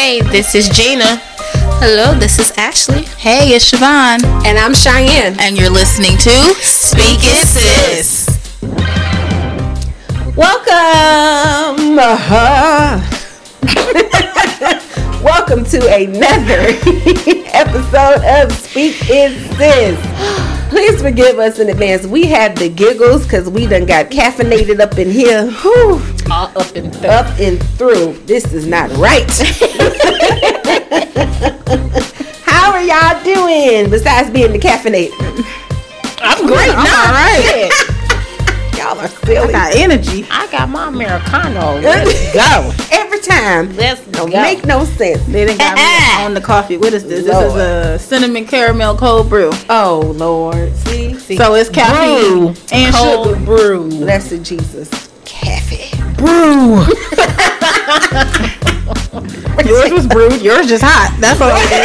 Hey, this is Gina. Hello, this is Ashley. Hey, it's Siobhan. And I'm Cheyenne. And you're listening to Speak It Sis. Welcome. Welcome to another episode of Speak It Sis. Please forgive us in advance. We had the giggles because we done got caffeinated up in here. Whew. All up and through. Up and through. This is not right. How are y'all doing besides being decaffeinated? I'm great now. All right. Y'all are silly. I got energy. I got my Americano. Let's go. Every time. Let's Don't go. make no sense. They done got me on the coffee. What is this? Lord. This is a cinnamon caramel cold brew. Oh, Lord. See? So it's caffeine and cold sugar. brew. Blessed Jesus. Caffeine. Brew. Yours was brewed. Yours just hot. That's all it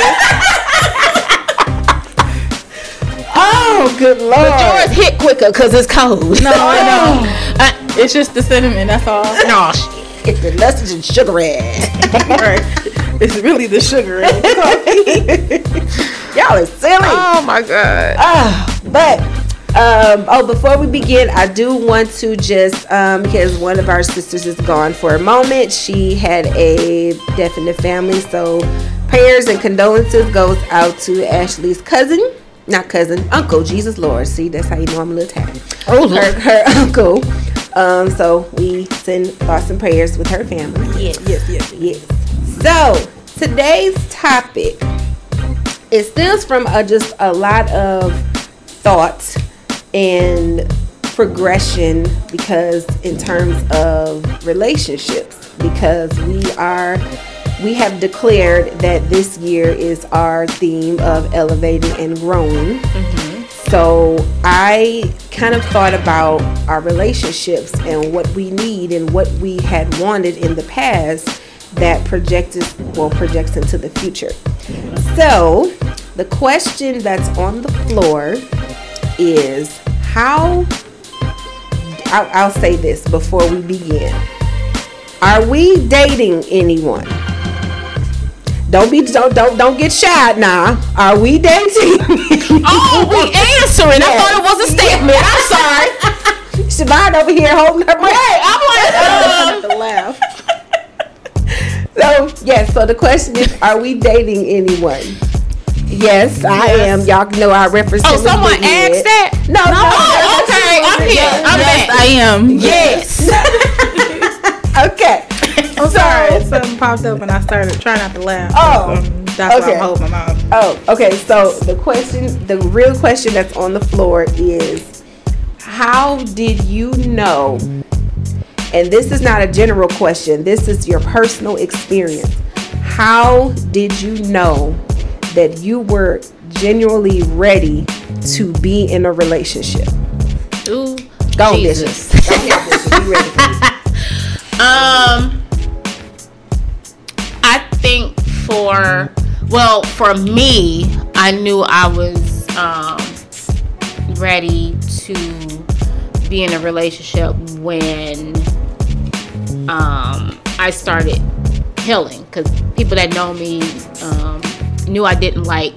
is. Oh, good Lord. But yours hit quicker because it's cold. No, I know. It's just the cinnamon. That's all. No, shit. It's the lessons and sugar ass. Right. It's really the sugar in the coffee. Y'all are silly. Oh my God. Before we begin, I do want to just, because one of our sisters is gone for a moment. She had a death in the family, so prayers and condolences goes out to Ashley's uncle, Jesus Lord. See, that's how you know I'm a little tired. Oh, Lord. Her uncle. So we send thoughts and prayers with her family. Yes. So today's topic, it stems from just a lot of thoughts and progression, because in terms of relationships, because we have declared that this year is our theme of elevating and growing. So I kind of thought about our relationships and what we need and what we had wanted in the past that projects into the future. So the question that's on the floor is I'll say this before we begin. Are we dating anyone? Don't get shy now. Are we dating? Oh, we answering. I thought it was a statement. I'm sorry. Siobhan over here holding her breath. I'm like, to laugh. So the question is, are we dating anyone? Yes, I am. Y'all know I reference. oh, someone asked that? No. Oh, okay. I'm here. I'm Yes, back. I am. Yes. Okay. I'm sorry. Something popped up and I started trying not to laugh. Oh, that's okay. why I'm holding my mouth. Oh, okay. So the real question that's on the floor is, how did you know? And this is not a general question. This is your personal experience. How did you know that you were genuinely ready to be in a relationship? Ooh, Go on, Jesus. Bishop. Go ahead, Bishop. You ready for me? I think for me, I knew I was ready to be in a relationship when I started healing, because people that know me knew I don't like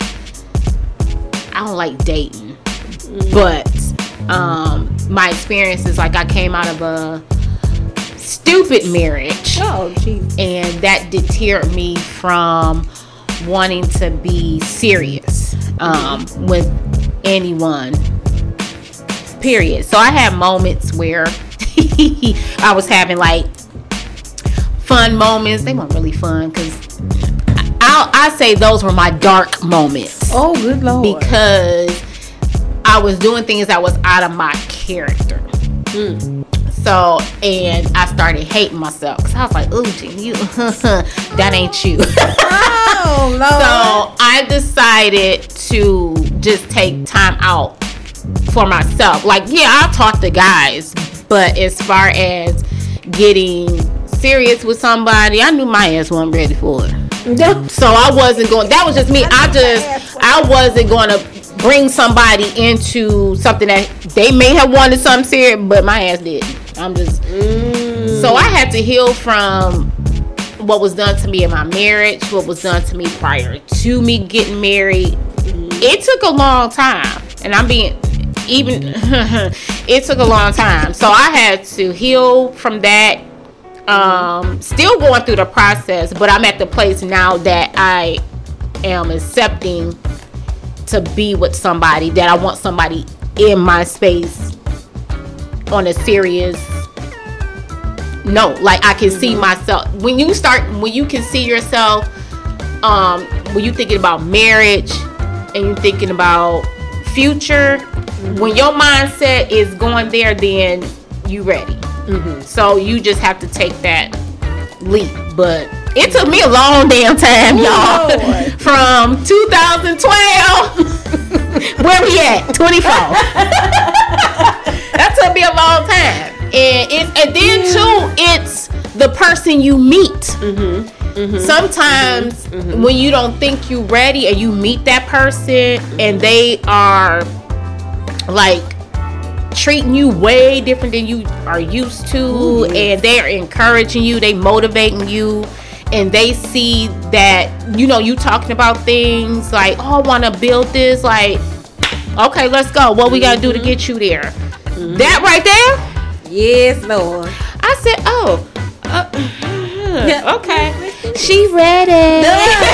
dating, but my experience is like I came out of a stupid marriage. Oh, geez. And that deterred me from wanting to be serious with anyone, period. So I had moments where I was having like fun moments. They weren't really fun, because I say those were my dark moments. Oh, good Lord. Because I was doing things that was out of my character. So, and I started hating myself, because I was like, ooh, you, that ain't you. Oh, Lord. So I decided to just take time out for myself. Like, yeah, I'll talk to guys, but as far as getting serious with somebody, I knew my ass wasn't ready for it. So I wasn't going, that was just me. I wasn't going to bring somebody into something that they may have wanted something serious, but my ass didn't. I'm just so I had to heal from what was done to me in my marriage, what was done to me prior to me getting married, it took a long time. And I'm being even it took a long time. So I had to heal from that. Still going through the process, but I'm at the place now that I am accepting to be with somebody, that I want somebody in my space on a serious note. Like I can see myself when you can see yourself, when you thinking about marriage and you thinking about future, when your mindset is going there, then you ready. So you just have to take that leap. But it took me a long damn time, y'all. From 2012, where we at? 24. That took me a long time. And then too, it's the person you meet. Sometimes when you don't think you ready and you meet that person and they are like treating you way different than you are used to, and they're encouraging you, they motivating you, and they see that, you know, you talking about things like, oh, I want to build this, like, okay, let's go, what we gotta do to get you there. That right there, yes, Lord. I said, okay, she ready.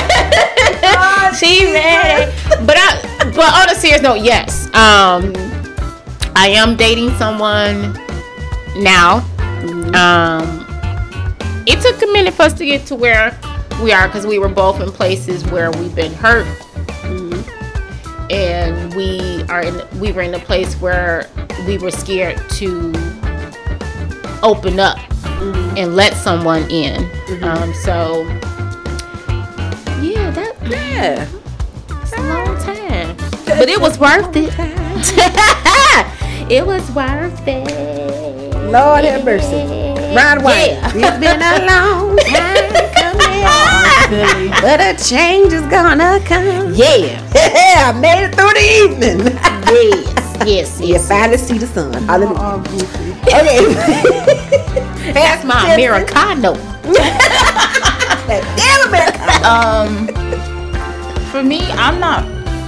She ready. But on a serious note, yes, I am dating someone now. It took a minute for us to get to where we are, because we were both in places where we've been hurt, and we were in a place where we were scared to open up and let someone in. So yeah, it's a long time, but it was worth it. It was worth it. Lord have mercy. Right away. Yeah. It's been a long time coming, but a change is gonna come. Yeah. I made it through the evening. Yes. You finally see the sun. Hallelujah. Okay. That's my Americano. Damn Americano. For me, I'm not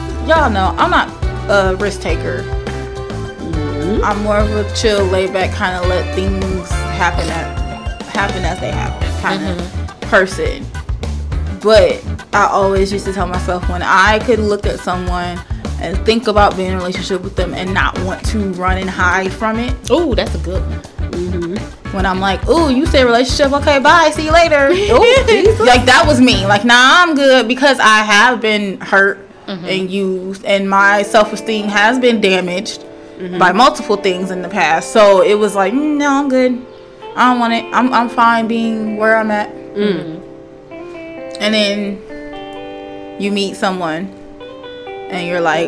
a risk taker. I'm more of a chill, laid back, kind of let things happen as they happen kind of person. But I always used to tell myself, when I could look at someone and think about being in a relationship with them and not want to run and hide from it. Ooh, that's a good one. When I'm like, ooh, you say relationship, okay, bye, see you later. Ooh, like that was me. Like, nah, I'm good, because I have been hurt and used, and my self-esteem has been damaged by multiple things in the past. So it was like, no, I'm good. I don't want it. I'm fine being where I'm at. And then you meet someone and you're like,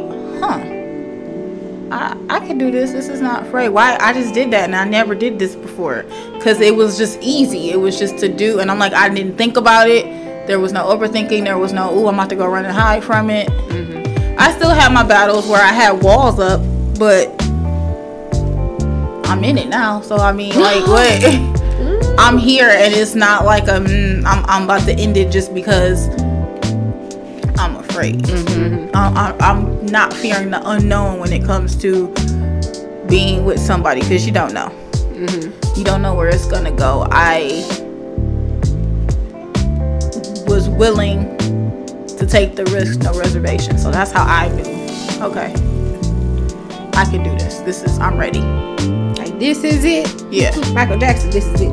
I can do this. This is not afraid. Why? I just did that and I never did this before, because it was just easy. It was just to do. And I'm like, I didn't think about it. There was no overthinking. There was no, ooh, I'm about to go run and hide from it. I still have my battles where I had walls up, but I'm in it now. So I mean, like, what? I'm here, and it's not like I'm about to end it just because I'm afraid. I'm not fearing the unknown when it comes to being with somebody, because you don't know. You don't know where it's gonna go. I was willing to take the risk, no reservation. So that's how I knew, okay, I can do this. I'm ready. Like, this is it. Yeah. Michael Jackson, this is it.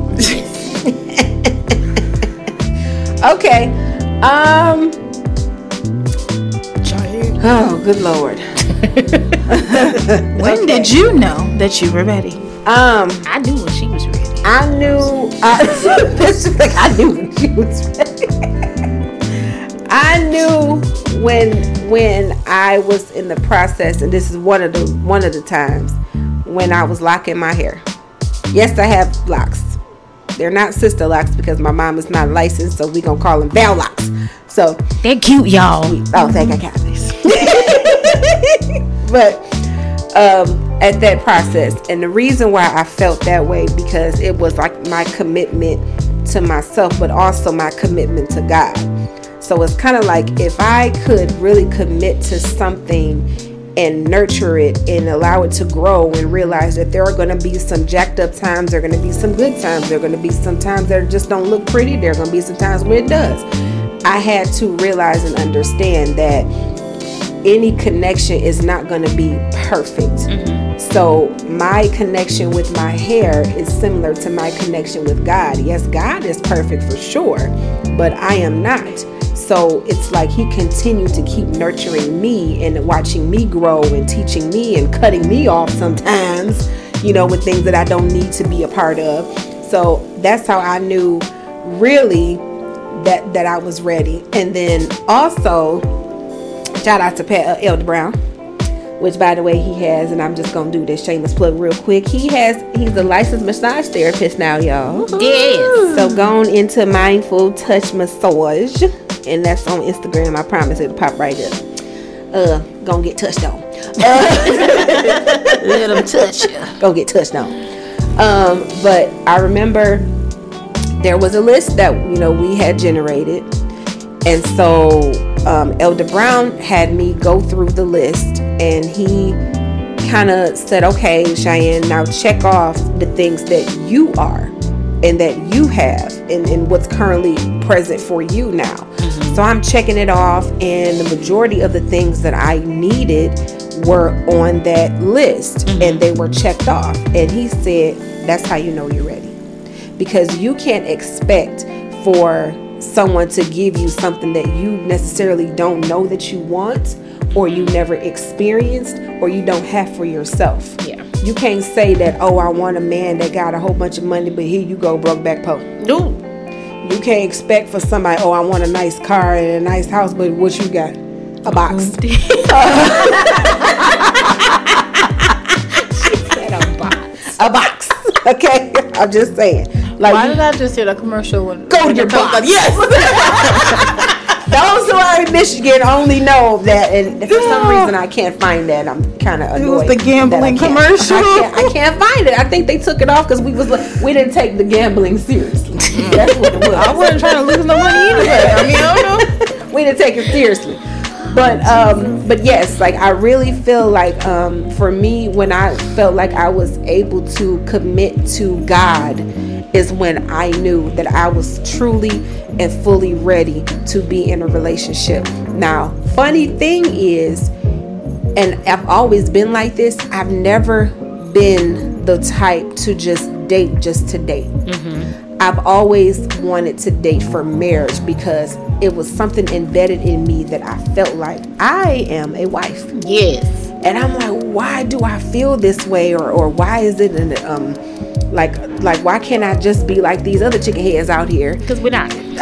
Okay. Oh, good Lord. When did you know that you were ready? I knew when she was ready. I knew when she was ready. I knew when I was in the process, and this is one of the times when I was locking my hair. Yes, I have locks. They're not sister locks because my mom is not licensed, so we gonna call them bell locks. So they're cute, y'all. Oh, thank I got this. But at that process, and the reason why I felt that way, because it was like my commitment to myself, but also my commitment to God. So it's kind of like if I could really commit to something and nurture it and allow it to grow and realize that there are going to be some jacked up times, there are going to be some good times, there are going to be some times that just don't look pretty, there are going to be some times where it does. I had to realize and understand that any connection is not going to be perfect. So my connection with my hair is similar to my connection with God. Yes, God is perfect for sure, but I am not. So it's like he continued to keep nurturing me and watching me grow and teaching me and cutting me off sometimes, with things that I don't need to be a part of. So that's how I knew really that I was ready. And then also, shout out to Elder Brown, which by the way he has, and I'm just going to do this shameless plug real quick. He's a licensed massage therapist now, y'all. Yes. So going into Mindful Touch Massage. And that's on Instagram. I promise it'll pop right up. Gonna get touched on. Let them touch you. Gonna get touched on. But I remember there was a list that we had generated, and so Elder Brown had me go through the list, and he kind of said, "Okay, Cheyenne, now check off the things that you are and that you have, and what's currently present for you now." So I'm checking it off, and the majority of the things that I needed were on that list, and they were checked off. And he said, that's how you know you're ready. Because you can't expect for someone to give you something that you necessarily don't know that you want, or you never experienced, or you don't have for yourself. Yeah. You can't say that, oh, I want a man that got a whole bunch of money, but here you go, broke back po. Dude. You can't expect for somebody, oh, I want a nice car and a nice house, but what you got? A box. She said a box. A box. Okay? I'm just saying. Like, Why did I just hear the commercial one? go to your box. Yes. Those who are in Michigan only know that, and for some reason I can't find that. I'm kind of annoyed. It was the gambling commercial. I can't find it. I think they took it off because we didn't take the gambling seriously. That's what it was. I wasn't trying to lose no money anyway. I mean, I don't know. We didn't take it seriously. But yes, like I really feel like for me, when I felt like I was able to commit to God is when I knew that I was truly and fully ready to be in a relationship. Now, funny thing is, and I've always been like this, I've never been the type to just date just to date. I've always wanted to date for marriage because it was something embedded in me that I felt like I am a wife. Yes. And I'm like, why do I feel this way? Or why is it like why can't I just be like these other chicken heads out here? Because we're not. You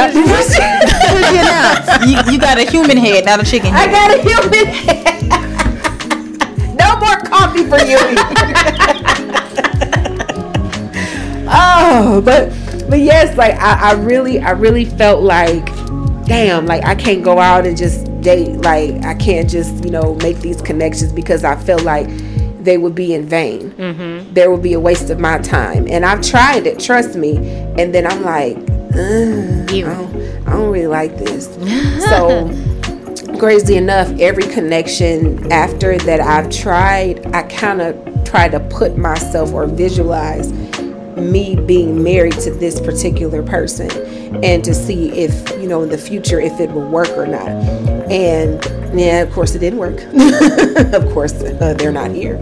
got a human head, not a chicken head. I got a human head. No more coffee for you. Oh, but yes, like I really felt like, damn, like I can't go out and just date. Like I can't just, make these connections because I felt like they would be in vain. There would be a waste of my time. And I've tried it, trust me. And then I'm like, I don't really like this. So crazy enough, every connection after that I've tried, I kind of try to put myself or visualize me being married to this particular person and to see if, in the future, if it will work or not. And yeah, of course it didn't work. Of course, they're not here.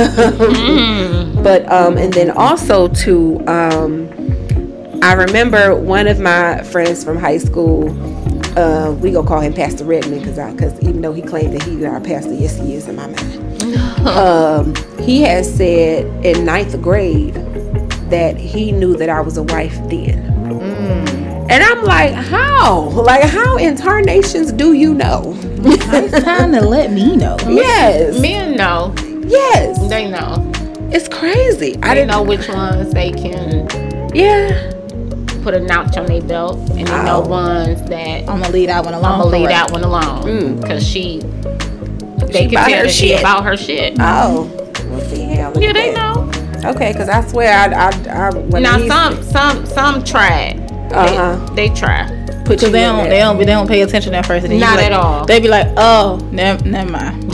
But, and then also too, I remember one of my friends from high school, we gonna call him Pastor Redmond because even though he claimed that he's our pastor, yes he is in my mind. He has said in 9th grade that he knew that I was a wife then. And I'm like, how? Like, how in tarnations do you know? It's time to let me know. Yes. Men know. Yes. They know. It's crazy. I They didn't know which ones they can put a notch on their belt, and they know ones that I'm gonna leave that one alone. Because they She can about tell her that she shit. about her shit. Oh. Well, see, hell, look Yeah, at they that. know. Okay, because I swear I when Now he's- some tried. They try. Because they don't pay attention at first. And then Not at all. They be like, oh, never mind.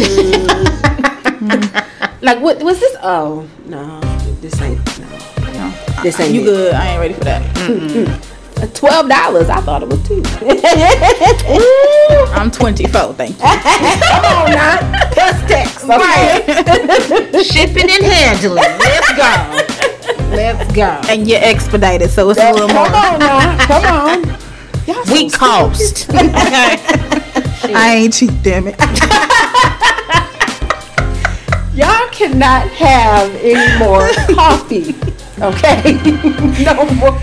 Like, what was this? Oh, no, this ain't. No. This ain't. You it. good? I ain't ready for that. $12. I thought it was $2. I'm 24. Thank you. Come on now, plus tax. Okay. Shipping and handling. Let's go. And you're expedited, so it's a little more. Come on now. Come on. We cost. I ain't cheap, damn it. Y'all cannot have any more coffee. Okay? No more.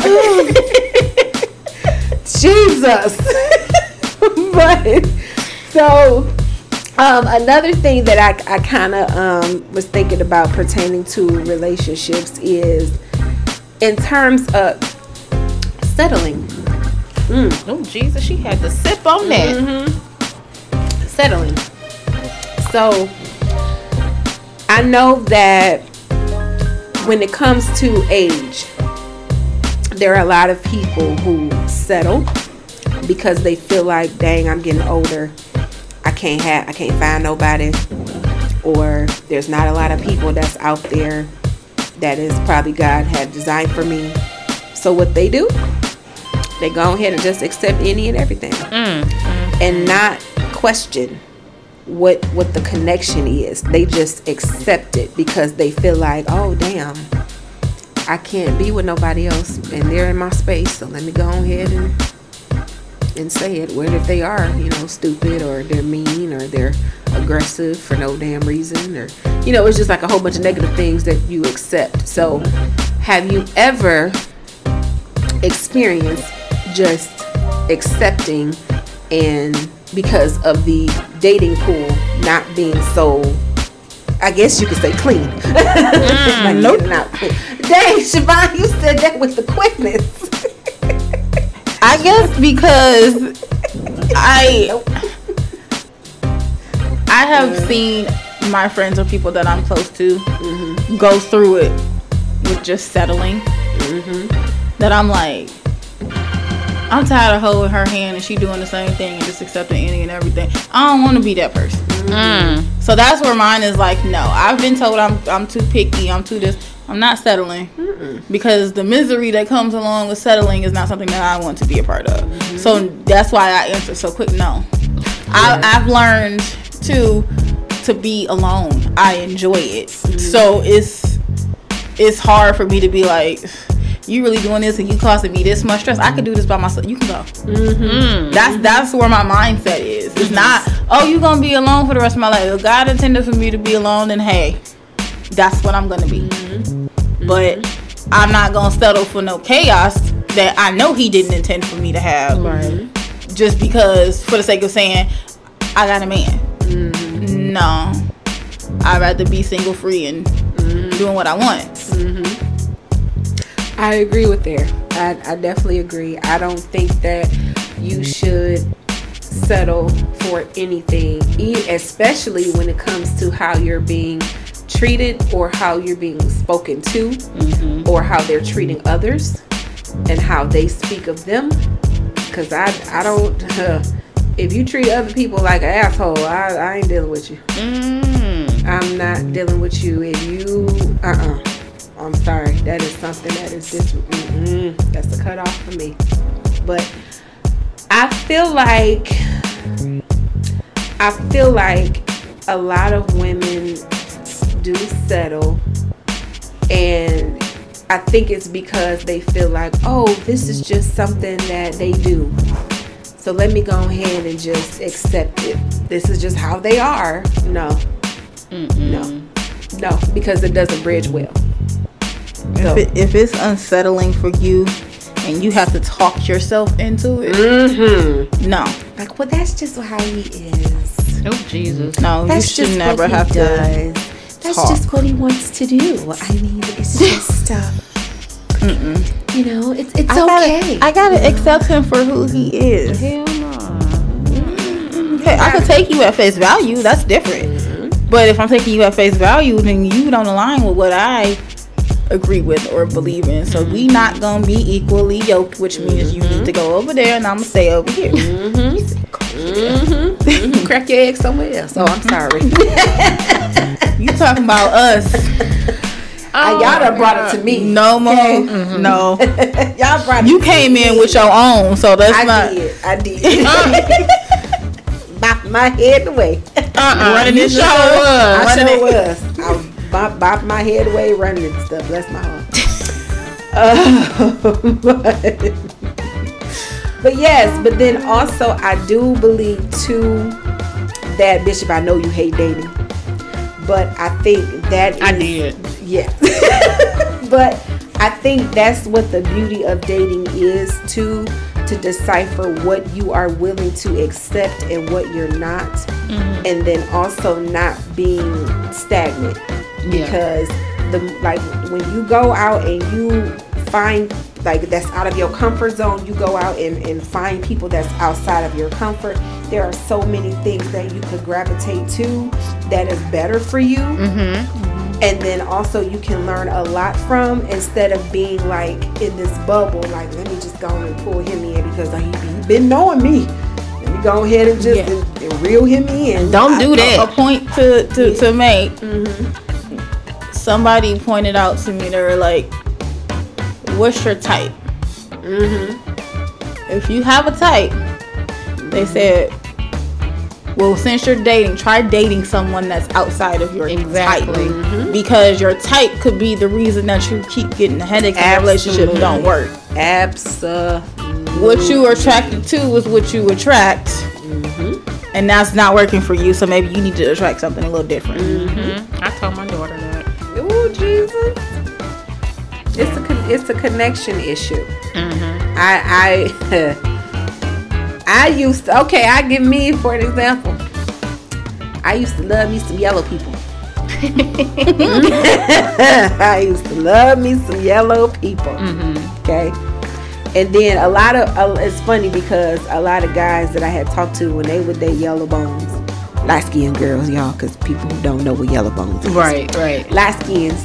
Jesus. But so another thing that I kind of was thinking about pertaining to relationships is in terms of settling. Oh, Jesus, she had to sip on that. Settling. So I know that when it comes to age, there are a lot of people who settle because they feel like, dang, I'm getting older. I can't find nobody, or there's not a lot of people that's out there that is probably God had designed for me. So what they do, they go ahead and just accept any and everything, and not question what the connection is. They just accept it because they feel like, oh damn, I can't be with nobody else, and they're in my space, so let me go ahead and say it. Whether if they are, stupid, or they're mean, or they're aggressive for no damn reason, or it's just like a whole bunch of negative things that you accept. So have you ever experienced just accepting, and because of the dating pool not being so, I guess you could say, clean. Like, nope. Not clean. Dang, Siobhan, you said that with the quickness. I guess because I have seen my friends or people that I'm close to go through it with just settling. That I'm like, I'm tired of holding her hand and she doing the same thing and just accepting any and everything. I don't want to be that person. So that's where mine is like, no. I've been told I'm too picky. I'm too this. I'm not settling because the misery that comes along with settling is not something that I want to be a part of. So that's why I answer so quick. No, I've learned to be alone. I enjoy it. So it's hard for me to be like, you really doing this and you causing me this much stress. I could do this by myself. You can go. That's where my mindset is. It's not, oh, you gonna be alone for the rest of my life. If God intended for me to be alone, then hey, that's what I'm gonna be. But I'm not gonna settle for no chaos that I know He didn't intend for me to have. Just because, for the sake of saying, I got a man. No, I'd rather be single, free, and doing what I want. I agree with there. I definitely agree. I don't think that you should settle for anything, especially when it comes to how you're being treated or how you're being spoken to, or how they're treating others and how they speak of them. Because I don't, if you treat other people like an asshole, I ain't dealing with you. I'm not dealing with you. If you, I'm sorry. That is something that is just, that's a cutoff for me. But I feel like a lot of women do settle, and I think it's because they feel like, oh, this is just something that they do, so let me go ahead and just accept it. This is just how they are. No, because it doesn't bridge well. So. If it's unsettling for you and you have to talk yourself into it, no. Like, well, that's just how he is. Oh, Jesus. No, that's you should never have to. That's just what he wants to do. I mean, it's just, it's okay. I gotta accept him for who he is. Hell no. Okay, I could take you at face value. That's different. But if I'm taking you at face value, then you don't align with what I agree with or believe in. So we not gonna be equally yoked, which means you need to go over there and I'm gonna stay over here. Crack your egg somewhere else. So I'm sorry. You talking about us? Y'all done brought it to me. No more. Okay. No. Y'all brought it. You came in with your own, so that's I did. Bop my head away. Running this show. I sure was. I bop my head away running and stuff. Bless my heart. But yes, but then also I do believe too that, Bishop, I know you hate dating, but I think that I did. Yeah. But I think that's what the beauty of dating is too, to decipher what you are willing to accept and what you're not, and then also not being stagnant, because when you go out and you find that's out of your comfort zone, you go out and find people that's outside of your comfort. There are so many things that you could gravitate to that is better for you. And then also you can learn a lot from, instead of being like in this bubble, like let me just go and pull him in because he been knowing me. Let me go ahead and just and reel him in. Don't do that. A point to make. Somebody pointed out to me, they were like, what's your type? If you have a type, they said, well, since you're dating, try dating someone that's outside of your type. Because your type could be the reason that you keep getting headaches and your relationship don't work. Absolutely. What you are attracted to is what you attract. And that's not working for you, so maybe you need to attract something a little different. I told my daughter that. Oh, Jesus. It's a connection issue. I used to, I give me for an example. I used to love me some yellow people. I used to love me some yellow people. Okay. And then a lot of, it's funny because a lot of guys that I had talked to when they were their yellow bones, light skinned girls, y'all, because people who don't know what yellow bones is. Right. Light skins,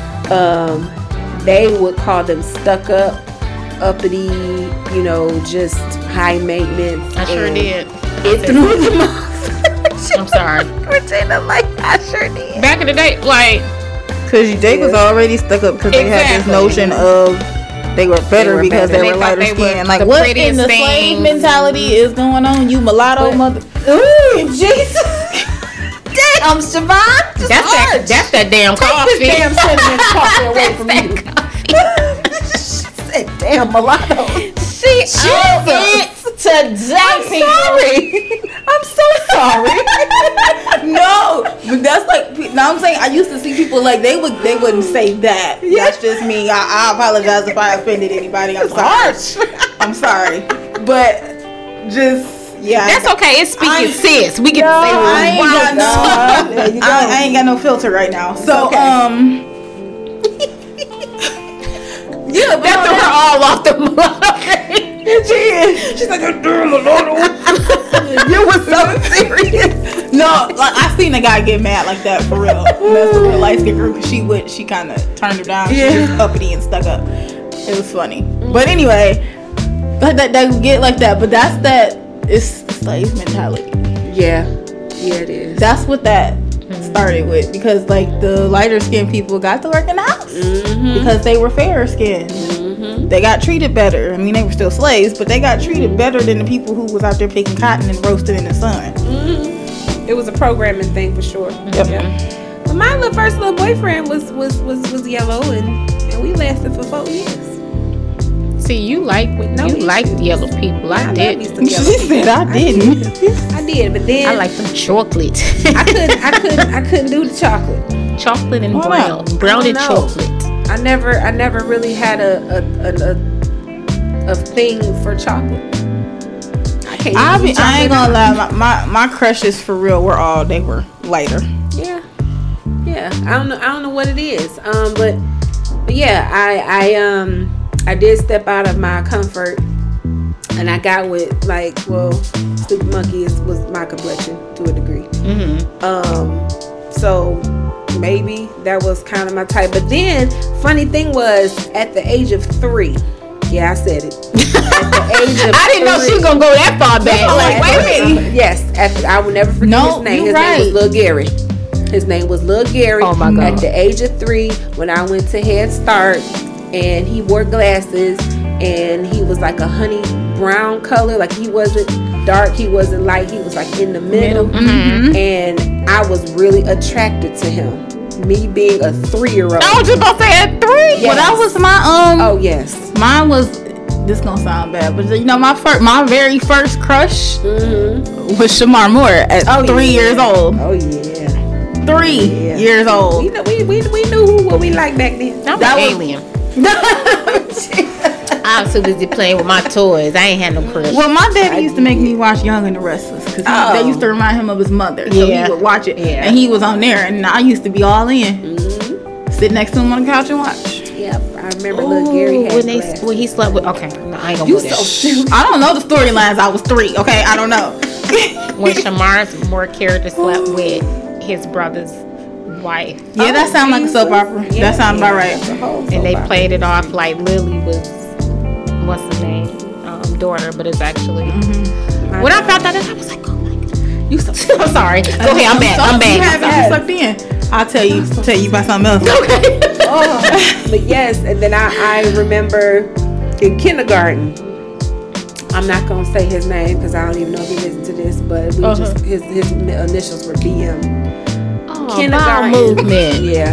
they would call them stuck up, uppity, just high maintenance. I sure did. It threw them off. I'm sorry. Regina, I sure did. Back in the day, because they was already stuck up because they had this notion of they were better because they were lighter skin. Like, what in the slave mentality is going on? You mulatto mother. Ooh, Jesus. Damn, Siobhan. That's that damn coffee. Take this damn cinnamon coffee away from you. She said, damn mulatto. She is today, I'm so sorry. No, but that's like, now I'm saying I used to see people like they wouldn't say that. That's just me. I apologize if I offended anybody. I'm sorry. I'm sorry, but just. Yeah, that's okay. It's speaking sis. We can say I ain't got no filter right now. So yeah, but that threw her all off the mulatto. She's like, damn mulatto. You was so serious. No, like I seen a guy get mad like that for real. Mess with a light skin girl because she kind of turned her down. She was uppity and stuck up. It was funny. But anyway, that get like that. But that's that. It's slave mentality. Yeah, it is. That's what that started with, because like the lighter skinned people got to work in the house because they were fairer skinned. They got treated better. I mean, they were still slaves, but they got treated better than the people who was out there picking cotton and roasting in the sun. It was a programming thing for sure. Yep. Yeah. But my first little boyfriend was yellow, and we lasted for 4 years. See, you liked yellow people. I did. She said I didn't. I did, but then I like the chocolate. I couldn't do the chocolate. Chocolate and brown and chocolate. I never really had a thing for chocolate. I ain't gonna lie, my crushes for real they were lighter. Yeah. I don't know what it is. But yeah, I did step out of my comfort, and I got with Stupid Monkey was my complexion to a degree. So maybe that was kind of my type. But then, funny thing was, at the age of 3, yeah, I said it. At the age of I didn't know she was gonna go that far back. Like, wait a minute. Yes, I will never forget his name. His name was Lil Gary. His name was Lil Gary. Oh my God. At the age of 3, when I went to Head Start, and he wore glasses, and he was like a honey brown color. Like, he wasn't dark, he wasn't light, he was like in the middle. Mm-hmm. And I was really attracted to him. Me being a 3-year-old. I was just about to say at 3. Yes. Well, that was my Oh yes. Mine was. This gonna sound bad, but you know, my very first crush was Shamar Moore at 3 years old. Oh yeah. 3 years old. We knew what we liked back then. I'm an alien. I was too busy playing with my toys. I ain't had no crush. Well, my daddy used to make me watch Young and the Restless because they used to remind him of his mother. So he would watch it, and he was on there, and I used to be all in, sit next to him on the couch and watch. Yep, I remember Lil Gary had when he slept with. Okay, no, I ain't gonna go there. I don't know the storylines. I was 3. Okay, I don't know. When Shamar Moore character slept with his brother's wife. Yeah, that sounds like a soap opera. That sounds about right. And they played it off like Lily was, what's the name, daughter, but it's actually. When I found that, I was like, oh my God. I'm sorry. Go ahead, I'm back. You haven't sucked in. I'll tell you about something else. Okay. But yes, and then I remember in kindergarten. I'm not gonna say his name because I don't even know if he listens to this, but we just his initials were BM. Kindergarten movement. Yeah.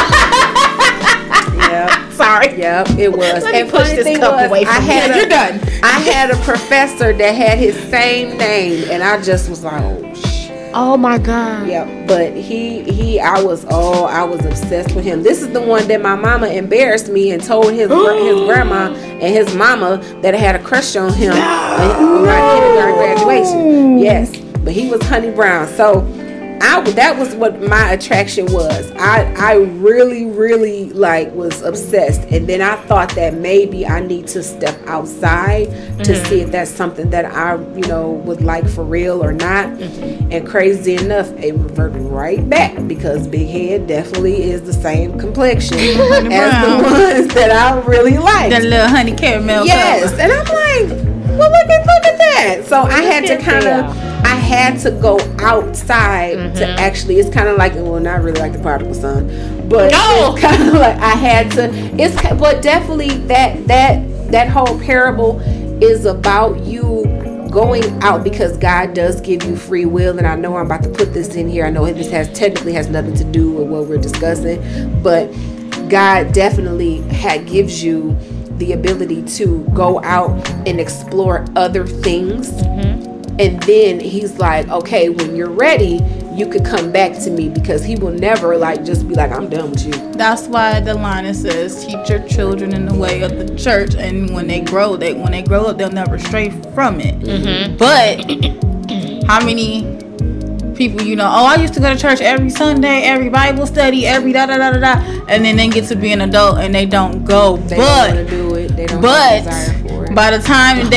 Yep. Sorry. Yep, it was. Let me push this cup away from you. You're done. I had a professor that had his same name, and I just was like, oh shit. Oh my God. Yep. But I was obsessed with him. This is the one that my mama embarrassed me and told his grandma and his mama that I had a crush on him at my kindergarten graduation. Yes, but he was honey brown. So that was what my attraction was. I really was obsessed, and then I thought that maybe I need to step outside to see if that's something that I would like for real or not. And crazy enough, it reverted right back because Big Head definitely is the same complexion as the ones that I really like. That little honey caramel. Yes, color. and I'm like, well, look at that. So I had to go outside to actually, it's kind of like, well, not really like the prodigal son, but it's kind of like I had to, but definitely that whole parable is about you going out because God does give you free will. And I know I'm about to put this in here. I know this technically has nothing to do with what we're discussing, but God definitely gives you the ability to go out and explore other things. And then he's like, okay, when you're ready, you could come back to me, because he will never just be like, I'm done with you. That's why the line says, teach your children in the way of the church, and when they grow up, they'll never stray from it. But how many people I used to go to church every Sunday, every Bible study, every da-da-da-da-da, and then they get to be an adult and they don't go. They don't want to do it. They don't have a desire for it. By the time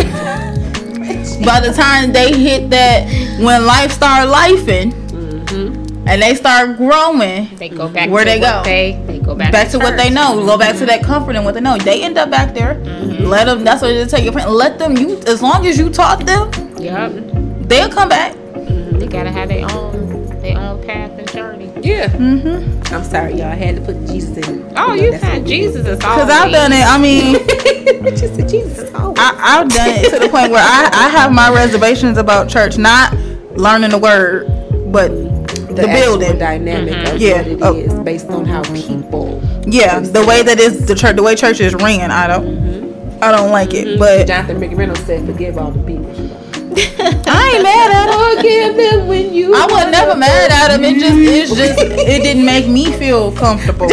they hit that, when life start lifing, and they start growing, they go back where to they go. They go back to what they know. Go back to that comfort and what they know. They end up back there. Let them. That's what they tell your parents. Let them. As long as you taught them, they'll come back. They gotta have their own path and journey. Yeah. I'm sorry, y'all. I had to put Jesus in. Oh, you said Jesus is all. Because I've done it. I mean, just said Jesus is all. I've done it to the point where I have my reservations about church, not learning the word, but the building dynamic of what it is based on how people. Yeah, the way that is the way church is ran. I don't like it. But Jonathan McReynolds said, "Forgive all the people." I ain't mad at him. Forgive them when you. I was never mad at him. It didn't make me feel comfortable.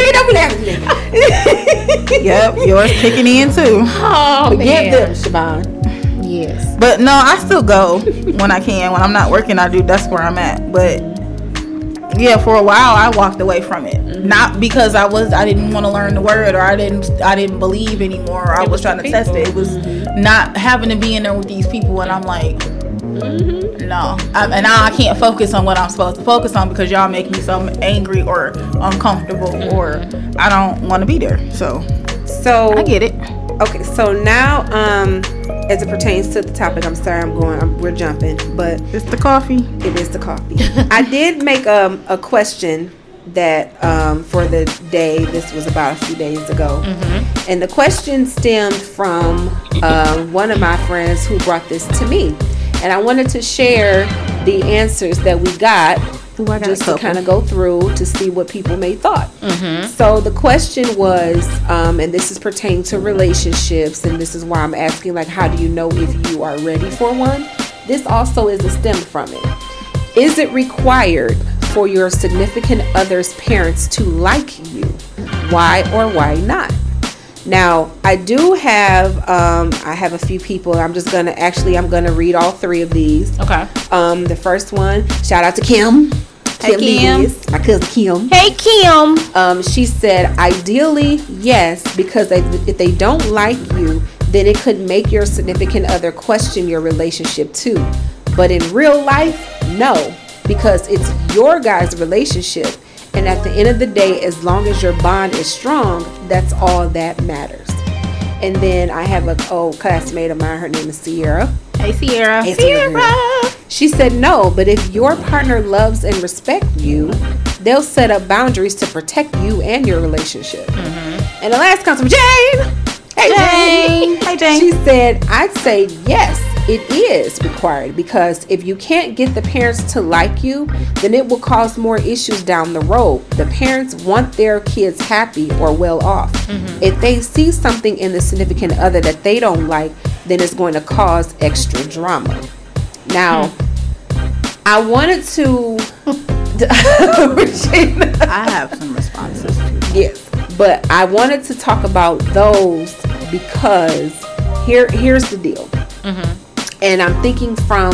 Yep, yours kicking in too. Oh, forgive them, Siobhan. Yes. But no, I still go when I can. When I'm not working, I do. That's where I'm at. But yeah, for a while I walked away from it. Not because I didn't want to learn the word, or I didn't believe anymore, or I was trying to test it. It was not having to be in there with these people, and I'm like, No, and now I can't focus on what I'm supposed to focus on because y'all make me so angry or uncomfortable, or I don't want to be there. So I get it. Okay, so now, as it pertains to the topic, I'm sorry, we're jumping, but It's the coffee. it is the coffee. I did make a question that for the day. This was about a few days ago, and the question stemmed from one of my friends who brought this to me, and I wanted to share the answers that we got. Just to kind of go through to see what people may thought. So the question was, and this is pertaining to relationships, and this is why I'm asking, like, how do you know if you are ready for one? This also is a stem from it. Is it required for your significant other's parents to like you? Why or why not? Now, I do have, I have a few people. I'm gonna read all three of these. Okay. The first one, shout out to Kim. Hey, Kim. My cousin Kim. Hey, Kim. She said, ideally, yes, because if they don't like you, then it could make your significant other question your relationship too. But in real life, no, because it's your guys' relationship. And at the end of the day, as long as your bond is strong, that's all that matters. And then I have a old classmate of mine. Her name is Sierra. Hey, Sierra. Hey, Sierra. She said no, but if your partner loves and respects you, they'll set up boundaries to protect you and your relationship. And the last comes from Jane. Hey, Jane. Hey, Jane. She said, I'd say yes, it is required, because if you can't get the parents to like you, then it will cause more issues down the road. The parents want their kids happy or well off. If they see something in the significant other that they don't like, then it's going to cause extra drama. Now, I wanted to Regina. I have some responses too. Yes, but I wanted to talk about those because here's the deal. And I'm thinking from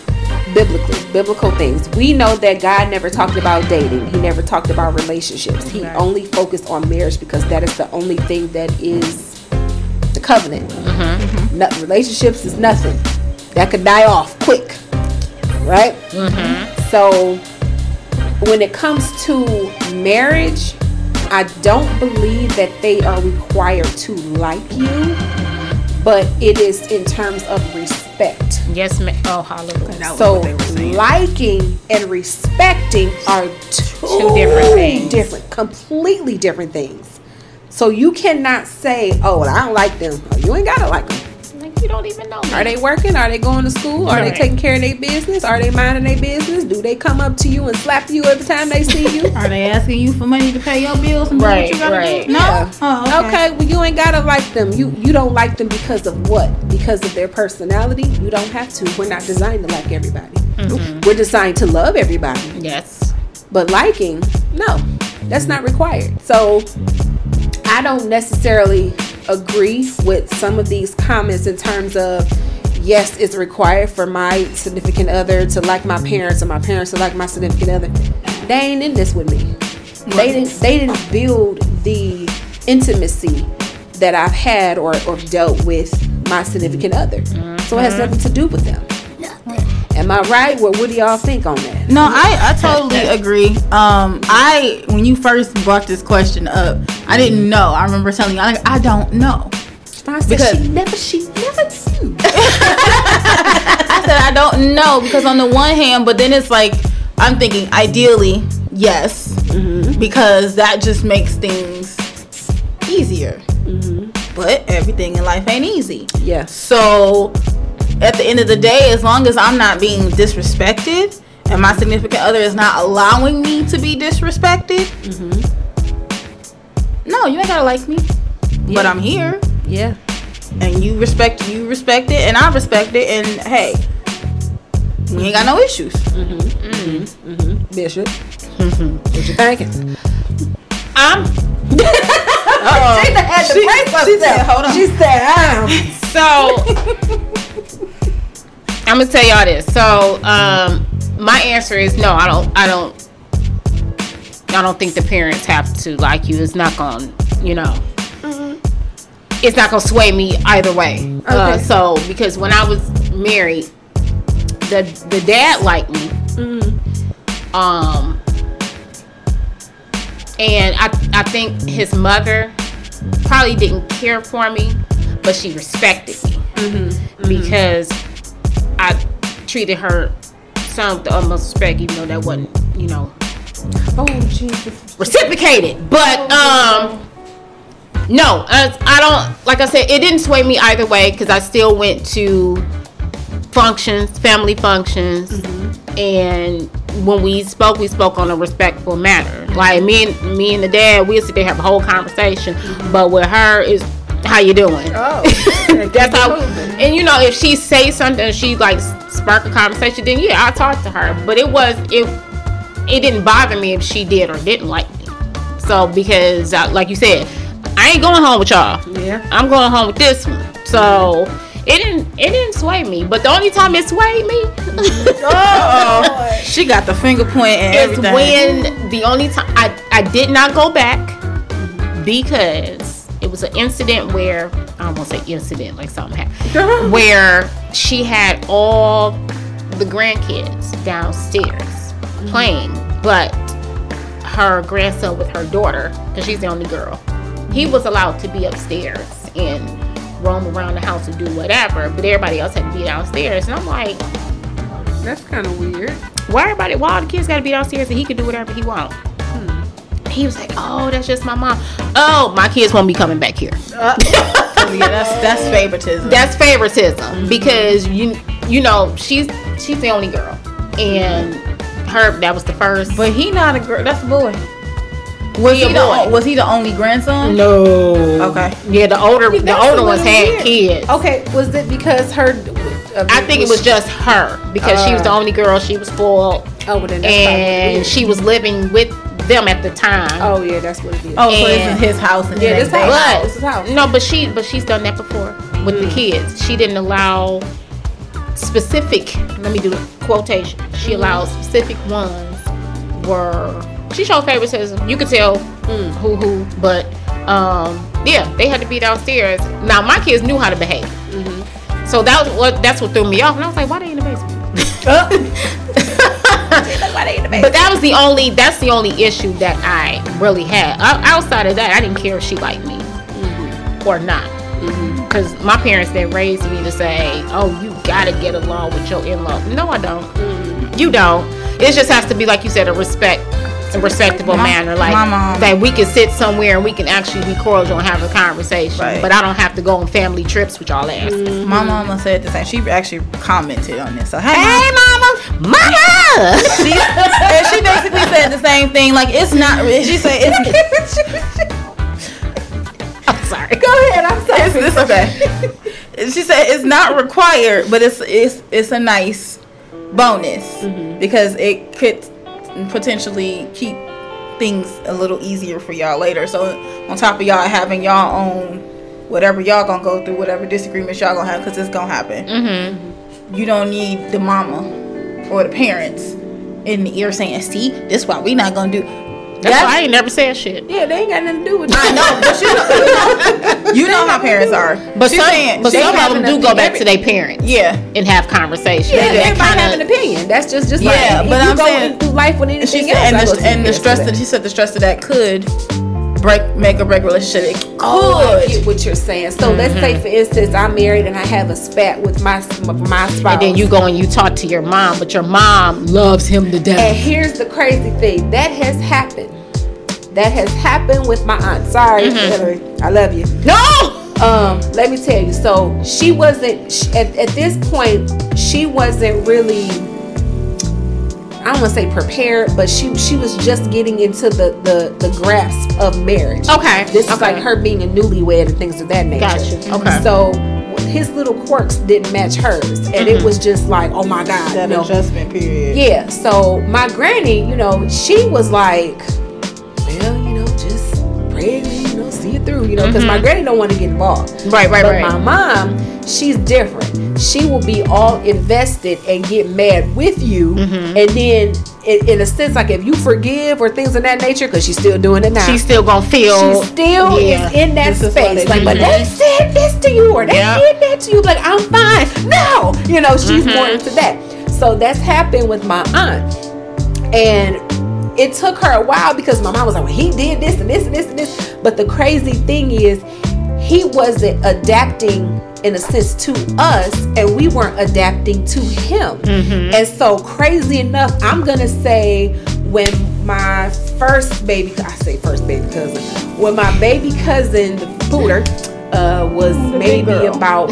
biblical things. We know that God never talked about dating. He never talked about relationships. He only focused on marriage because that is the only thing that is the covenant. Relationships is nothing. That could die off quick. Right? So when it comes to marriage, I don't believe that they are required to like you, but it is in terms of respect. Yes, ma'am. Oh, hallelujah. So liking and respecting are two different things. Completely different things. So you cannot say, oh, well, I don't like them. You ain't gotta like them. Like, you don't even know me. Are they working? Are they going to school? Are they taking care of their business? Are they minding their business? Do they come up to you and slap you every time they see you? Are they asking you for money to pay your bills and do what you gotta do? No? Yeah. Oh, okay, well, you ain't gotta like them. You don't like them because of what? Because of their personality? You don't have to. We're not designed to like everybody. We're designed to love everybody. Yes. But liking, no, that's not required. So I don't necessarily agree with some of these comments in terms of, yes, it's required for my significant other to like my parents, or my parents to like my significant other. They ain't in this with me. They didn't build the intimacy that I've had or dealt with my significant other. So it has nothing to do with them. Am I right? Well, what do y'all think on that? No, I totally agree. When you first brought this question up, I didn't know. I remember telling you, I don't know. I said she never knew. I said I don't know because on the one hand, but then it's like I'm thinking ideally yes, because that just makes things easier. But everything in life ain't easy. Yeah. So at the end of the day, as long as I'm not being disrespected and my significant other is not allowing me to be disrespected, no, you ain't gotta like me. Yeah. But I'm here. Yeah. And you respect it, and I respect it, and hey, we ain't got no issues. Bishop, what you thinking? She said, hold on. She said, So I'm gonna tell y'all this. So my answer is no. I don't think the parents have to like you. It's not gonna, it's not gonna sway me either way. Okay. So because when I was married, the dad liked me. And I think his mother probably didn't care for me, but she respected me because I treated her son with the utmost respect, even though that wasn't, Oh Jesus. reciprocated. But no, I don't. Like I said, it didn't sway me either way because I still went to functions, family functions, and when we spoke on a respectful manner. Like me and the dad, we'll sit there have a whole conversation, but with her is how you doing? Oh, that's how. And if she say something, she like spark a conversation, then yeah, I talk to her. But it didn't bother me if she did or didn't like me. So because like you said, I ain't going home with y'all. Yeah, I'm going home with this one. So it didn't sway me. But the only time it swayed me, she got the finger point and is everything. when the only time I did not go back because it was an incident where I don't want to say incident like something happened where she had all the grandkids downstairs playing, but her grandson with her daughter, because she's the only girl, he was allowed to be upstairs and roam around the house and do whatever, but everybody else had to be downstairs. And I'm like, that's kind of weird. Why all the kids got to be downstairs and he can do whatever he wants? He was like, oh, that's just my mom. Oh, my kids won't be coming back here. Yeah, that's favoritism. That's favoritism because she's the only girl, and that was the first. But he not a girl. That's a boy. Was he the only grandson? No. Okay. Yeah, the older ones had weird. kids. Okay, was it because her? I think it was just her because she was the only girl. She was spoiled. Oh, well, then that's and she was living with them at the time. Oh yeah, that's what it is. Oh, so this is his house and yeah, this But his house. No, but she's done that before with the kids. She didn't allow specific. Let me do quotation. She allowed specific ones were. She showed favoritism. You could tell who, but yeah, they had to be downstairs. Now my kids knew how to behave, so that's what threw me off. And I was like, why they in the basement? But that's the only issue that I really had. Outside of that, I didn't care if she liked me or not, because my parents didn't raise me to say, oh, you gotta get along with your in-law. No, I don't. You don't. It just has to be, like you said, a respectable manner, like that we can sit somewhere and we can actually be cordial and have a conversation. Right. But I don't have to go on family trips with y'all ass. My mama said the same. She actually commented on this. So hey mama. She basically said the same thing. Like it's not. She said it's. I'm sorry. Go ahead. I'm sorry. It's okay. She said it's not required, but it's a nice bonus because it could potentially keep things a little easier for y'all later. So on top of y'all having y'all own whatever y'all gonna go through, whatever disagreements y'all gonna have, because it's gonna happen, you don't need the mama or the parents in the ear saying, see, this why we not gonna do. That's why I ain't never said shit. Yeah, they ain't got nothing to do with it. I know, but you know how parents are. But some of them do go back to their parents. Yeah, and have conversations. Yeah, everybody have an opinion. That's just yeah. Like, but I'm saying through life with anything else. And the stress that she said, the stress of that could make a break relationship. It could. I get what you're saying. So let's say, for instance, I'm married and I have a spat with my spouse, and then you go and you talk to your mom, but your mom loves him to death. And here's the crazy thing that has happened. That has happened with my aunt. Sorry, Hillary, I love you. No. Let me tell you. So she wasn't at this point. She wasn't really. I don't want to say prepared, but she was just getting into the grasp of marriage. Okay. This is like her being a newlywed and things of that nature. Gotcha. Okay. So his little quirks didn't match hers, and it was just like, oh my God, that adjustment period. Yeah. So my granny, she was like, well, just pray and see it through, because my granny don't want to get involved. Right. But my mom, she's different. She will be all invested and get mad with you, and then in a sense, like if you forgive or things of that nature, because she's still doing it now. She's still gonna feel. She still is in that space. Like, but they said this to you or they did that to you. Like, I'm fine. No, she's more into that. So that's happened with my aunt. And it took her a while because my mom was like, well, he did this and this and this and this. But the crazy thing is, he wasn't adapting in a sense to us, and we weren't adapting to him. And so crazy enough, I'm gonna say when my first baby cousin, when my baby cousin Pooter was maybe about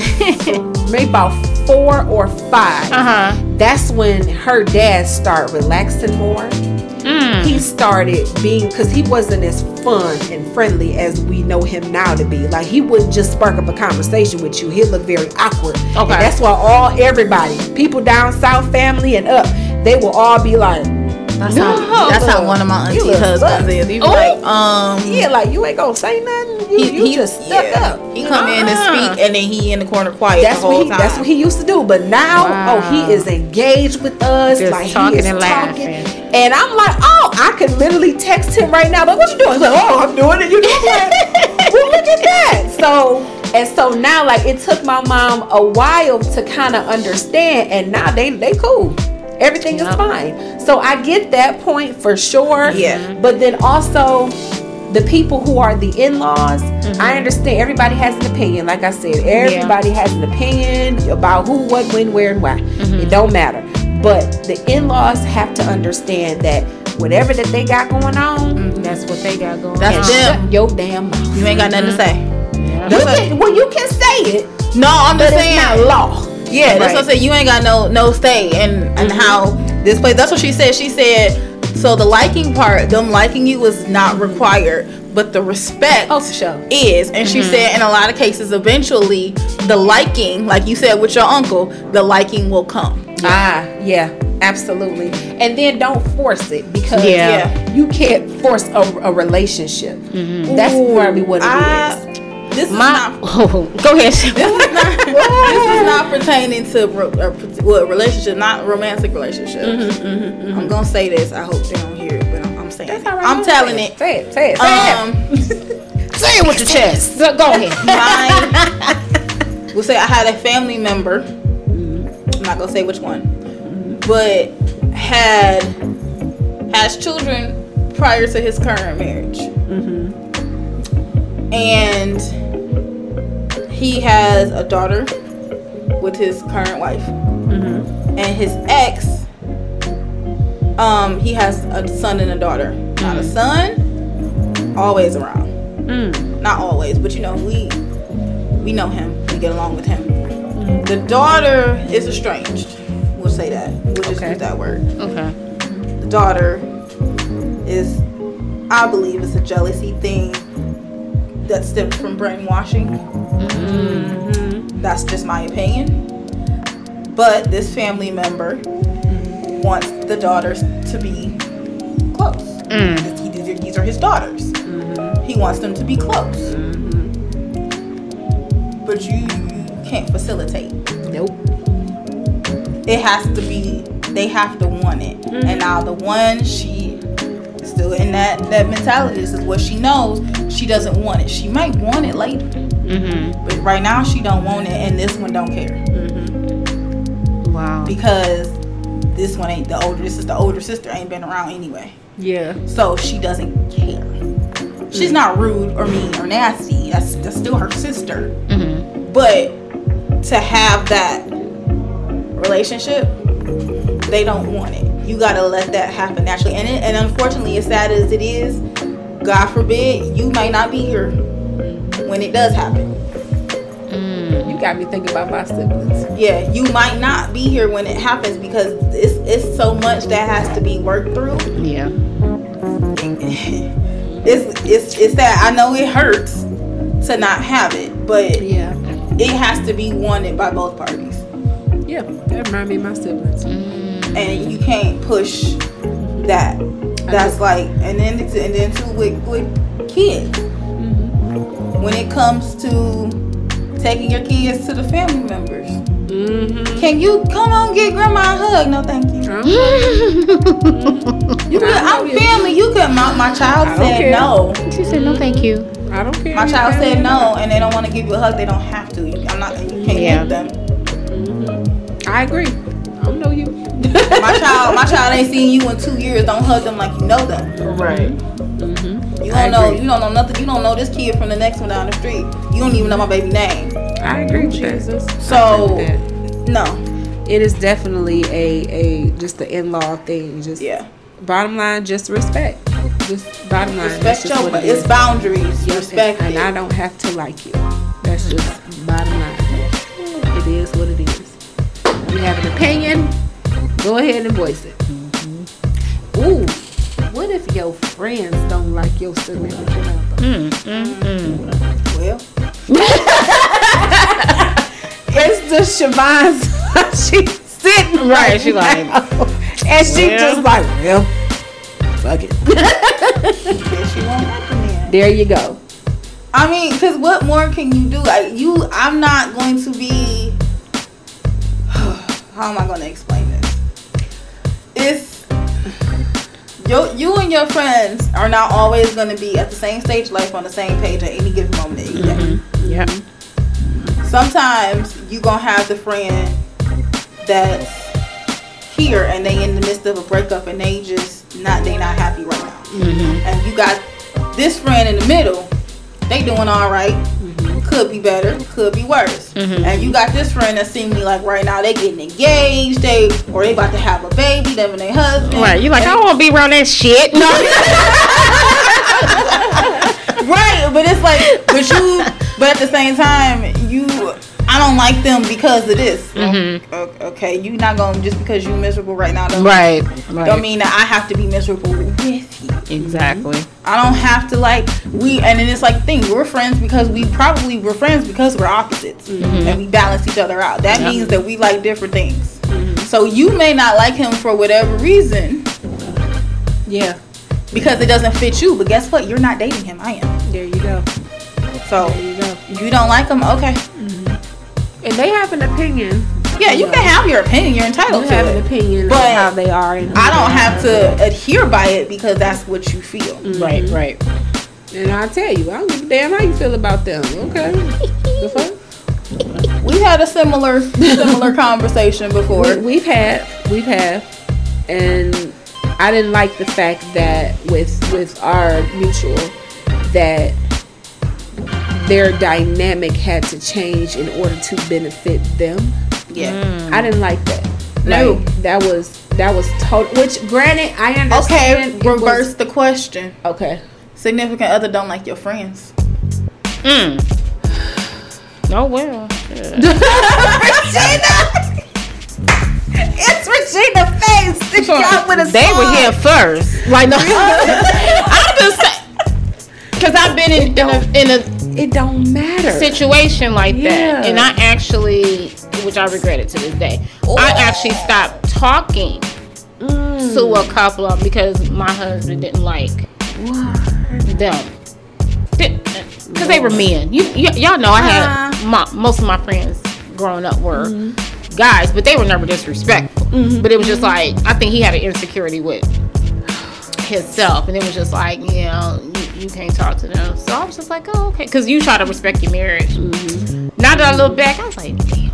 4 or 5, that's when her dad started relaxing more. He started being, because he wasn't as fun and friendly as we know him now to be. Like, he wouldn't just spark up a conversation with you. He'd look very awkward. Okay. And that's why everybody, people down south, family and up, they will all be like, that's how one of my auntie husbands is. He be like, yeah, like, you ain't gonna say nothing. You just stuck up. He come in and speak, and then he in the corner quiet the whole time. That's what he used to do. But now, he is engaged with us. Just like, talking he is and talking. laughing. And I'm like, I could literally text him right now. Like, what you doing? He's like, I'm doing it. You doing it? Well, look at that. So now, like, it took my mom a while to kind of understand, and now they cool. Everything is fine. So I get that point for sure. Yeah. But then also, the people who are the in-laws, I understand everybody has an opinion. Like I said, everybody has an opinion about who, what, when, where, and why. It don't matter. But the in-laws have to understand that whatever that they got going on, that's what they got going on. That's them. Shut your damn mouth. You ain't got nothing to say. You can say it. No, I'm just saying. It's not law. Yeah, that's what I said. You ain't got no say and how this place. That's what she said. She said, so the liking part, them liking you is not required, but the respect for sure is. And she said in a lot of cases, eventually the liking, like you said with your uncle, the liking will come. Yeah, absolutely. And then don't force it, because you can't force a relationship. That's probably what it is. This is not. Go ahead. This is not pertaining to relationship, not romantic relationship. I'm gonna say this. I hope they don't hear it, but I'm saying it. Right. I'm telling it. Say it. Say it with your chest. Go ahead. We'll say I had a family member. I'm not gonna say which one, but has children prior to his current marriage, and he has a daughter with his current wife, and his ex, he has a son and a daughter. Now the son, always around, not always, but we know him, we get along with him. The daughter is estranged. We'll say that. We'll just use that word. Okay. The daughter is, I believe, it's a jealousy thing that stems from brainwashing. That's just my opinion. But this family member wants the daughters to be close. These are his daughters. He wants them to be close. But you can't facilitate. Nope. It has to be, they have to want it. And now the one, she still in that mentality. This is what she knows. She doesn't want it. She might want it later. But right now she don't want it, and this one don't care. Wow. Because this one ain't the older. This is the older sister, ain't been around anyway. Yeah. So she doesn't care. She's not rude or mean or nasty. That's still her sister. But to have that relationship, they don't want it. You gotta let that happen naturally. And unfortunately, as sad as it is, God forbid, you might not be here when it does happen. You got me thinking about my siblings. Yeah, you might not be here when it happens, because it's so much that has to be worked through. Yeah. It's that I know it hurts to not have it, but it has to be wanted by both parties. Yeah, that reminds me of my siblings. And you can't push that. That's like, and then too with kids. When it comes to taking your kids to the family members, can you come on get grandma a hug? No, thank you. I'm family. You could. My child said no. She said no, thank you. I don't care. My child said no, and they don't want to give you a hug. They don't have to. You can't make them. I agree. I don't know you. My child ain't seen you in 2 years. Don't hug them like you know them. Right. You don't know. You don't know nothing. You don't know this kid from the next one down the street. You don't even know my baby name. I agree with that. So no, it is definitely a just the in-law thing. Just bottom line, just respect. Just bottom line, respect your. It's boundaries. Respect, and I don't have to like you. That's just bottom line. It is what it is. You have an opinion, go ahead and voice it. Ooh, what if your friends don't like your significant other? Well, it's the Siobhan's. She's sitting right. She like, and she just like, well, fuck it. She won't like them then. There you go. I mean, because what more can you do? Like I'm not going to be. How am I going to explain this? You and your friends are not always going to be at the same stage of life on the same page at any given moment that you get. Yeah. Sometimes you going to have the friend that's here and they in the midst of a breakup and they not happy right now. And you got this friend in the middle. They doing all right. Could be better, could be worse. And you got this friend that seemingly like right now they getting engaged, they about to have a baby, them and their husband. Right, you like, I don't want to be around that shit. No. Right, but it's like, but at the same time, I don't like them because of this. Okay, you not gonna just because you miserable right now. Don't mean that I have to be miserable with you. Exactly. I don't have to and then it's like thing. We're friends because we're friends because we're opposites and we balance each other out. That means that we like different things. So you may not like him for whatever reason. Yeah. Because it doesn't fit you. But guess what? You're not dating him. I am. There you go. So you don't like him. Okay. And they have an opinion. Yeah, you can have your opinion. You're entitled to have an opinion but on how they are. And I don't have to adhere by it because that's what you feel. Right. And I'll tell you, I don't give a damn how you feel about them. Okay. The fuck? We had a similar conversation before. We've had, and I didn't like the fact that with our mutual that their dynamic had to change in order to benefit them. Yeah. I didn't like that. No. That was total. Which, granted, I understand. Okay, reverse the question. Okay. Significant other don't like your friends. Oh well. Regina. It's Regina face. They were here first. Like no. I'm just saying. Because I've been in a it don't matter situation like that, and I actually, which I regret it to this day, I actually stopped talking to a couple of them because my husband didn't like them. Because they were men. Y'all know I had most of my friends growing up were guys, but they were never disrespectful. But it was just like, I think he had an insecurity with himself, and it was just like, you can't talk to them. So I was just like, oh, okay, because you try to respect your marriage. Now that I look back, I was like, damn.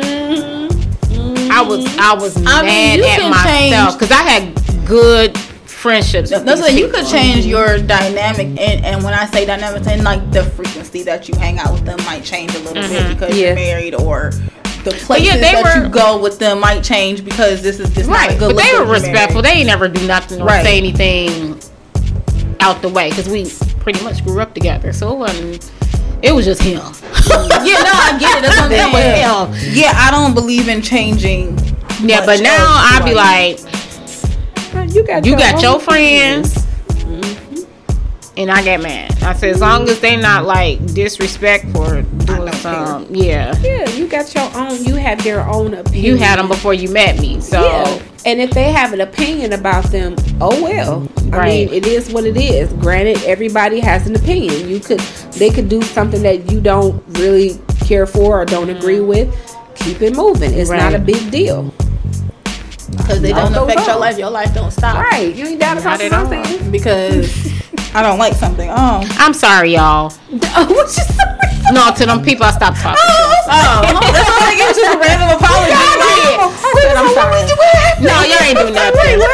I was mad at myself because I had good friendships. So you could change your dynamic, and when I say dynamic, and like the frequency that you hang out with them might change a little bit because you're married, or the places you go with them might change because this is just not a good. But they were respectful. They ain't never do nothing or say anything out the way because we pretty much grew up together. So it was just him. I get it. That's what I'm saying. Yeah, I don't believe in changing. Yeah, but now I'd be like, you got your friends, and I get mad. I said, as long as they not like disrespectful or doing some, you got your own. You have your own opinion. You had them before you met me, so. And if they have an opinion about them, oh well. I mean, it is what it is. Granted, everybody has an opinion. They could do something that you don't really care for or don't agree with. Keep it moving. It's not a big deal. Because they don't affect your life. Your life don't stop. Right. You ain't down about something. Because I don't like something. I'm sorry, y'all. What you sorry? No, to them people I stopped talking to. That's why I give you a random apology. I'm sorry. No, y'all ain't doing nothing.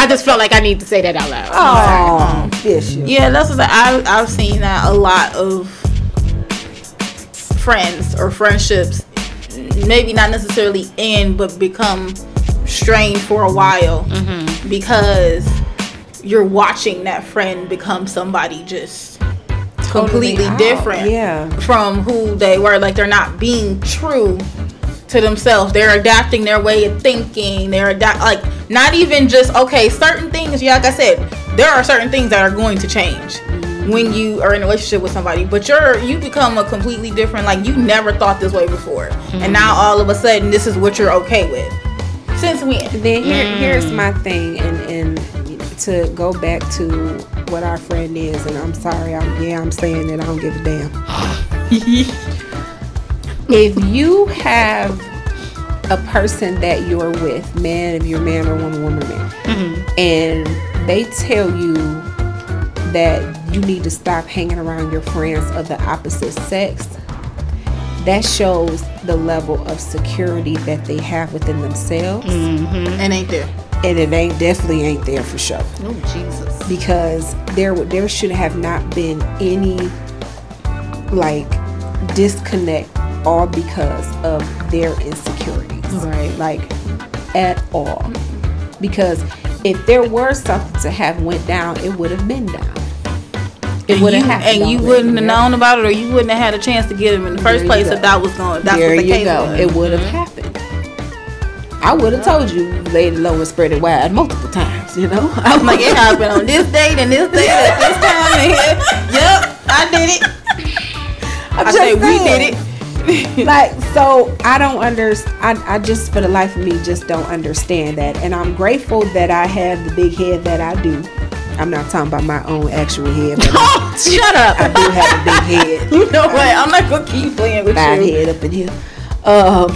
I just felt like I need to say that out loud. Oh, Bishop. Yeah, that's what I've seen that a lot of friends or friendships, maybe not necessarily end, but become strained for a while because you're watching that friend become somebody just completely different from who they were. Like, they're not being true to themselves. They're adapting their way of thinking. They're like, not even just, okay, certain things, like I said, there are certain things that are going to change when you are in a relationship with somebody, but you become a completely different, like, you never thought this way before, and now all of a sudden this is what you're okay with. Since when? Then here's my thing, and to go back to what our friend is, and I'm sorry, I'm saying that I don't give a damn. If you have a person that you're with, man, if you're man or woman or man, and they tell you that you need to stop hanging around your friends of the opposite sex, that shows the level of security that they have within themselves. And ain't there. And it definitely ain't there for sure. Oh, Jesus. Because there should have not been any, like, disconnect all because of their insecurities. Right. Like, at all. Because if there were something to have went down, it would have been down. It would have happened. And you wouldn't have known about it, or you wouldn't have had a chance to get him in the first place if that was going. That's what the case was. It would have happened. I would have told you, laid it low and spread it wide multiple times. You know, I'm like, it happened on this date and this date at this time. And here. Yep, I did it. I say we did it. Like, so I don't understand. I just, for the life of me, just don't understand that. And I'm grateful that I have the big head that I do. I'm not talking about my own actual head. But shut up. I do have a big head. You know what? I'm not gonna keep playing with Bad you. head up in here. But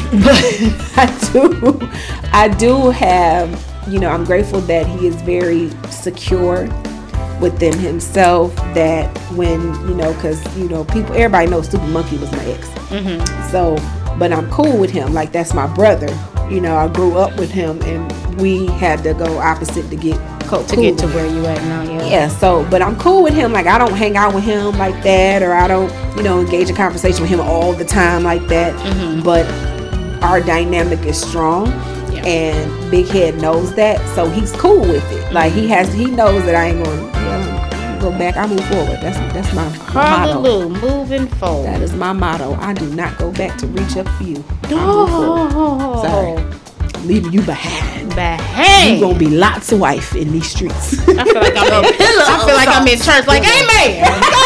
I do have, I'm grateful that he is very secure within himself, that when, because, people, everybody knows Stupid Monkey was my ex. So, but I'm cool with him. Like, that's my brother. I grew up with him, and we had to go opposite to get cool to get to where you at now. Yeah. So, but I'm cool with him. Like, I don't hang out with him like that, or I don't, engage in conversation with him all the time like that. But our dynamic is strong, and Big Head knows that, so he's cool with it. Like, he knows that I ain't going to go back. I move forward. That's my motto. Moving forward. That is my motto. I do not go back to reach up for you. I move forward. Sorry. I'm leaving you behind. You gonna be lots of wife in these streets. I feel like I'm in church. Like, amen.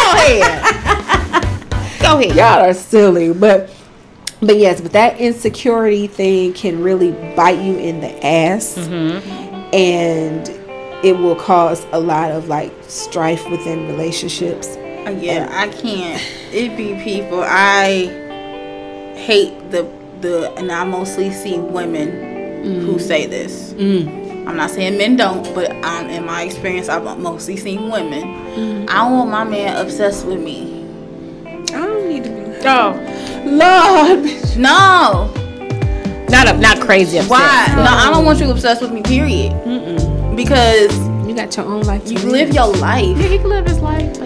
Go ahead. Y'all are silly, but yes, but that insecurity thing can really bite you in the ass, and it will cause a lot of, like, strife within relationships. Yeah, I can't. It be people. I hate and I mostly see women who say this. I'm not saying men don't, but in my experience, I've mostly seen women. I don't want my man obsessed with me. I don't need to be. Oh, Lord, no. Not crazy obsessed. Why? No, I don't want you obsessed with me. Period. Because you got your own life. You live your life. Yeah, he can live his life.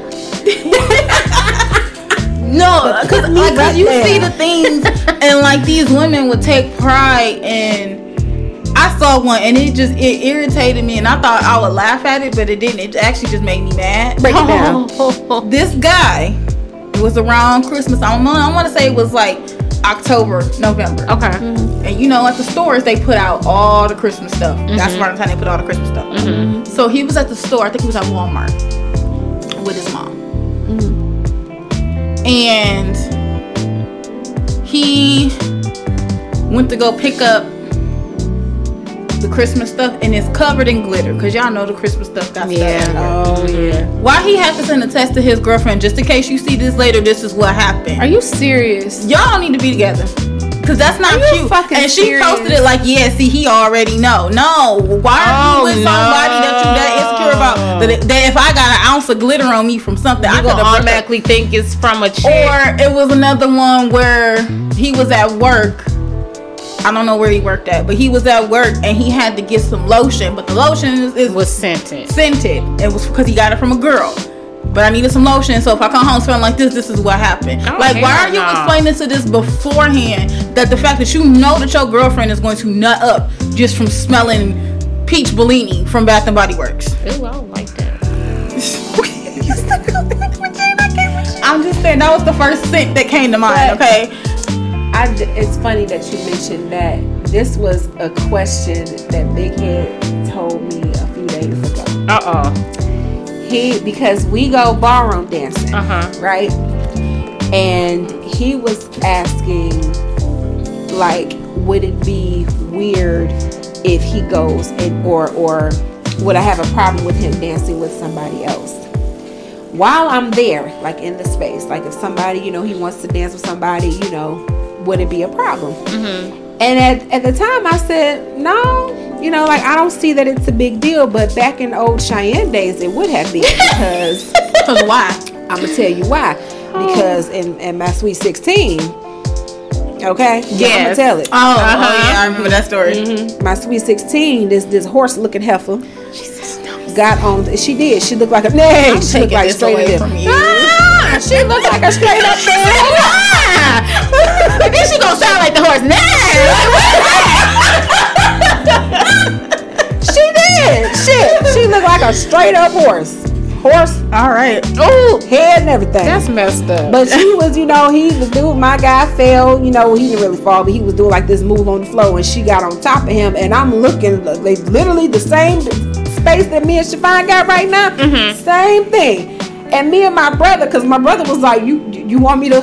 No, because like you see the things, and like these women would take pride in. I saw one, and it irritated me, and I thought I would laugh at it, but it didn't. It actually just made me mad. Break it down. This guy, it was around Christmas. I want to say it was like October, November. Okay. And at the stores they put out all the Christmas stuff. That's around the time they put all the Christmas stuff. So he was at the store. I think he was at Walmart with his mom. And he went to go pick up the Christmas stuff, and it's covered in glitter, because y'all know the Christmas stuff got stuff. Oh yeah. Why he had to send a text to his girlfriend, just in case you see this later, this is what happened. Are you serious? Y'all don't need to be together, because that's not cute. And she posted it like, yeah, see, he already know. No, why are you with somebody that you that insecure about, that if I got an ounce of glitter on me from something, I could automatically think it's from a chick. Or it was another one where he was at work, I don't know where he worked at, but he was at work and he had to get some lotion. But the lotion was scented. It was because he got it from a girl. But I needed some lotion, so if I come home smelling like this is what happened. Like, why are you explaining to this beforehand that the fact that you know that your girlfriend is going to nut up just from smelling peach Bellini from Bath and Body Works? Ooh, I don't like that. I'm just saying that was the first scent that came to mind. Okay. It's funny that you mentioned that. This was a question that Big Head told me a few days ago. Because we go ballroom dancing, right? And he was asking, like, would it be weird if he goes or would I have a problem with him dancing with somebody else? While I'm there, like in the space, like if somebody, he wants to dance with somebody, would it be a problem? And at the time I said, no, like I don't see that it's a big deal. But back in old Cheyenne days, it would have been because why? I'm gonna tell you why. Because in my Sweet 16, okay, yeah, I'm gonna tell it. Yeah, I remember that story. My Sweet 16, this horse-looking heifer got on. She did. She looked like a name. She looked like straight up from you. She looked like a straight up and then she gonna sound like the horse. She did. She looked like a straight up horse. All right. Oh, head and everything. That's messed up. But she was, he was doing. My guy fell. He didn't really fall, but he was doing like this move on the floor, and she got on top of him. And I'm looking, like literally the same space that me and Chiffon got right now. Same thing. And me and my brother, because my brother was like, you want me to,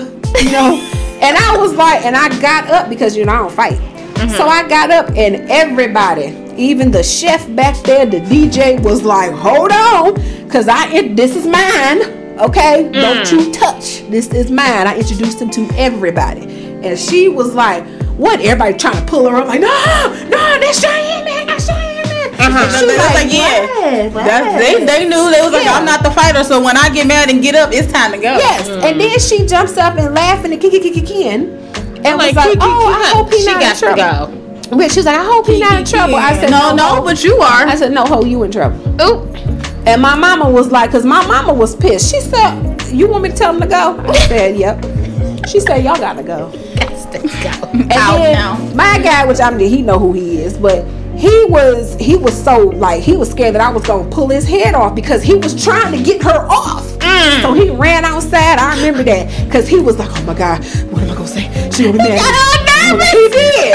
and I was like, and I got up because I don't fight. So I got up and everybody, even the chef back there, the DJ was like, hold on, because this is mine, okay? Don't you touch. This is mine. I introduced him to everybody. And she was like, what? Everybody trying to pull her up, like, no, that's Cheyenne, man, that's Cheyenne. She was like, yeah. They knew. They was like, I'm not the fighter, so when I get mad and get up, it's time to go. Yes. And then she jumps up and laughing and kicking. And was like, I hope he's not in trouble. But she's like, I hope he's not in trouble. I said, no, but you are. I said, no, you in trouble. Ooh. And my mama was like, because my mama was pissed. She said, you want me to tell him to go? I said, yep. She said, y'all gotta go. And then my guy, which he know who he is, but he was so like he was scared that I was gonna pull his head off because he was trying to get her off. So he ran outside. I remember that because he was like, oh my God, what am I gonna say? She gonna be mad. He did.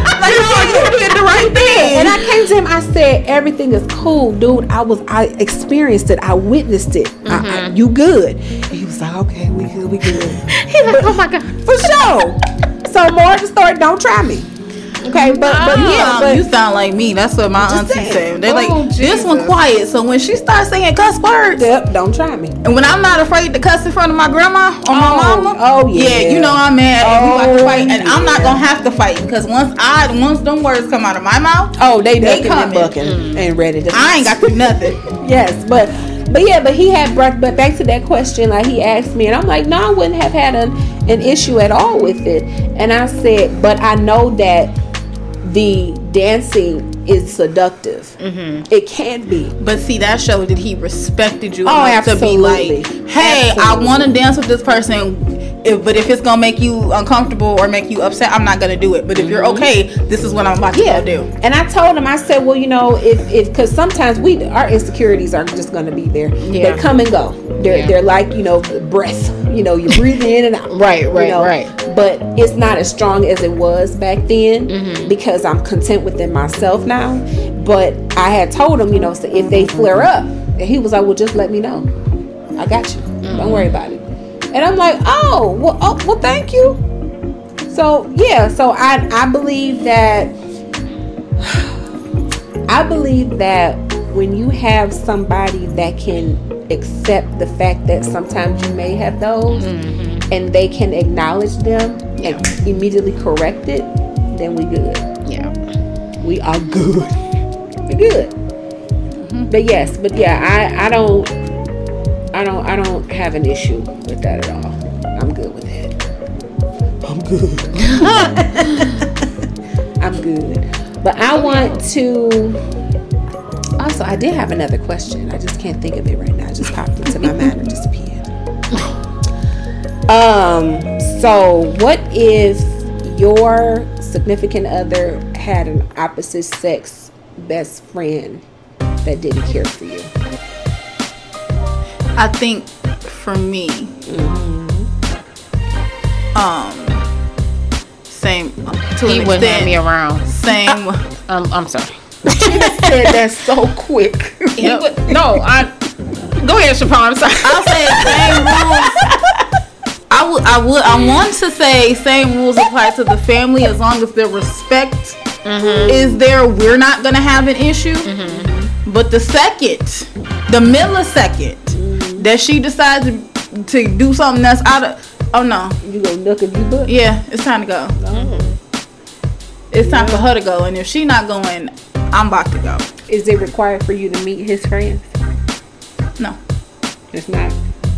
You did the right thing. And I came to him. I said, everything is cool, dude. I experienced it. I witnessed it. You good? And he was like, okay, we good. He's like, oh my God, for sure. So more of the story. Don't try me. Okay, but you sound like me. That's what my auntie said. They're like, this one quiet. So when she starts saying cuss words, don't try me. And when I'm not afraid to cuss in front of my grandma or my mama, I'm mad and we like to fight, and I'm not gonna have to fight because once them words come out of my mouth, they come bucking and ready to. I ain't got to do nothing. Yes, but he had brought. But back to that question, like he asked me, and I'm like, no, I wouldn't have had an issue at all with it. And I said, but I know that the dancing is seductive. It can be. But see, that showed that he respected you enough to be like, hey, I want to dance with this person, but if it's gonna make you uncomfortable or make you upset, I'm not gonna do it. But if you're okay, this is what I'm about to go do. And I told him, I said, well, if because sometimes our insecurities are just gonna be there. They come and go. They're like, breath. You're breathing in and out. Right. But it's not as strong as it was back then because I'm content within myself now. But I had told him, so if they flare up, and he was like, well, just let me know. I got you. Don't worry about it. And I'm like, well, thank you. So I believe that when you have somebody that can accept the fact that sometimes you may have those and they can acknowledge them and immediately correct it, then we good. Yeah. We are good. We good. But I don't have an issue with that at all. I'm good with it. I'm good. good. But I want to. Also, I did have another question. I just can't think of it right now. It just popped into my mind and disappeared. So what if your significant other had an opposite sex best friend that didn't care for you? I think for me, same. To He an wouldn't have extent, me around. Same. I'm sorry. She said that so quick. Go ahead, Chappelle. I'm sorry. I'll say same rules. I want to say same rules apply to the family as long as the respect is there. We're not gonna have an issue. But the millisecond that she decides to do something that's out of, oh no, You go look at you book. yeah, it's time to go. It's time for her to go, and if she not going, I'm about to go. Is it required for you to meet his friends? No. It's not.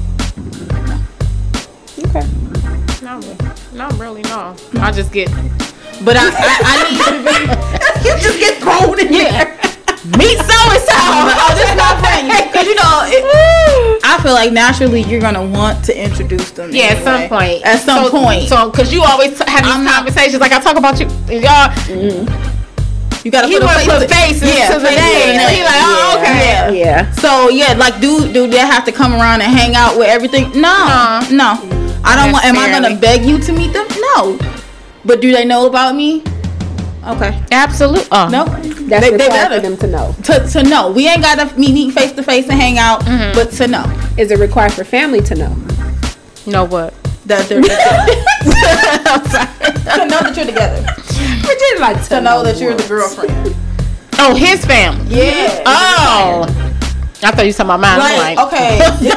Okay. No, really, no. I just get. But I need to be. You just get thrown in there. Meet so and so. Oh, this is my friend. Because I feel like naturally you're gonna want to introduce them. Yeah, anyway. at some point. So, because you always have these conversations, like I talk about you, y'all. You gotta He want to put faces to the name. So he like, oh, okay. Yeah. So yeah, like do they have to come around and hang out with everything? No. I don't want. Am I gonna beg you to meet them? No. But do they know about me? Okay. Absolutely. No. That's required for them to know. To know. We ain't gotta meet face to face and hang out, but to know. Is it required for family to know? Know what? That they're together. To know that you're together. To know that you're the girlfriend. Oh, his family. Yeah. Oh. I thought you were talking about mine. Like, okay.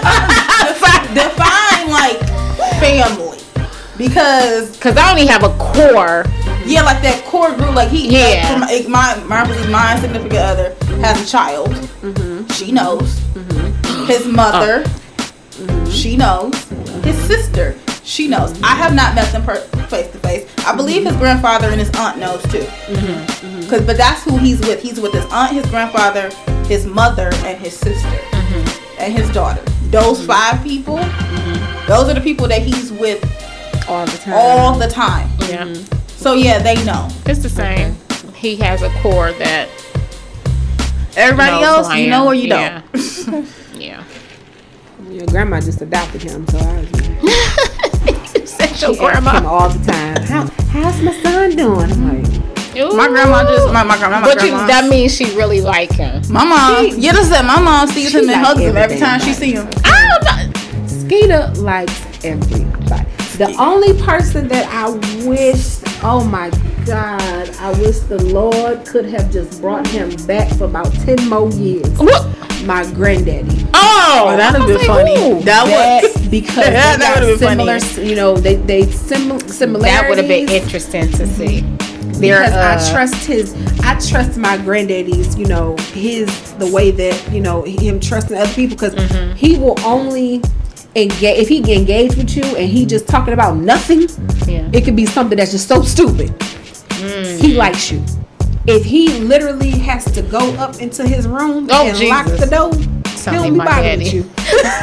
Define like family. Because I only have a core. yeah, like that core group, like he, Yeah. like my significant other has a child. She knows. His mother, she knows. His sister, she knows. I have not met them face to face. I believe his grandfather and his aunt knows too. But that's who he's with. He's with his aunt, his grandfather, his mother, and his sister, and his daughter. Those 5 people. Those are the people that he's with All the time. all the time. Yeah. So yeah, they know. It's the same. He has a core that Everybody knows else, who I you am. know or you Yeah. don't. Yeah. Your grandma just adopted him, so I was Said your she asked him grandma. all the time. How's my son doing? I'm like, My grandma just my grandma. But that means she really like him. My mom, that's it. My mom sees him and like hugs him every time she everything. see him. I don't know. Skeeter likes everybody. The only person that I wish, oh my God, I wish the Lord could have just brought him back for about 10 more years. What? My granddaddy. Oh, That'd have been funny. That would Because that they got would've been similar, funny. you know, they similarities. That would have been interesting to see. Because I trust my granddaddy's, you know, the way that, you know, him trusting other people, because he will only engage, if he get engaged with you and he just talking about nothing, it could be something that's just so stupid. He likes you. If he literally has to go up into his room and lock the door, he'll be bothering with you.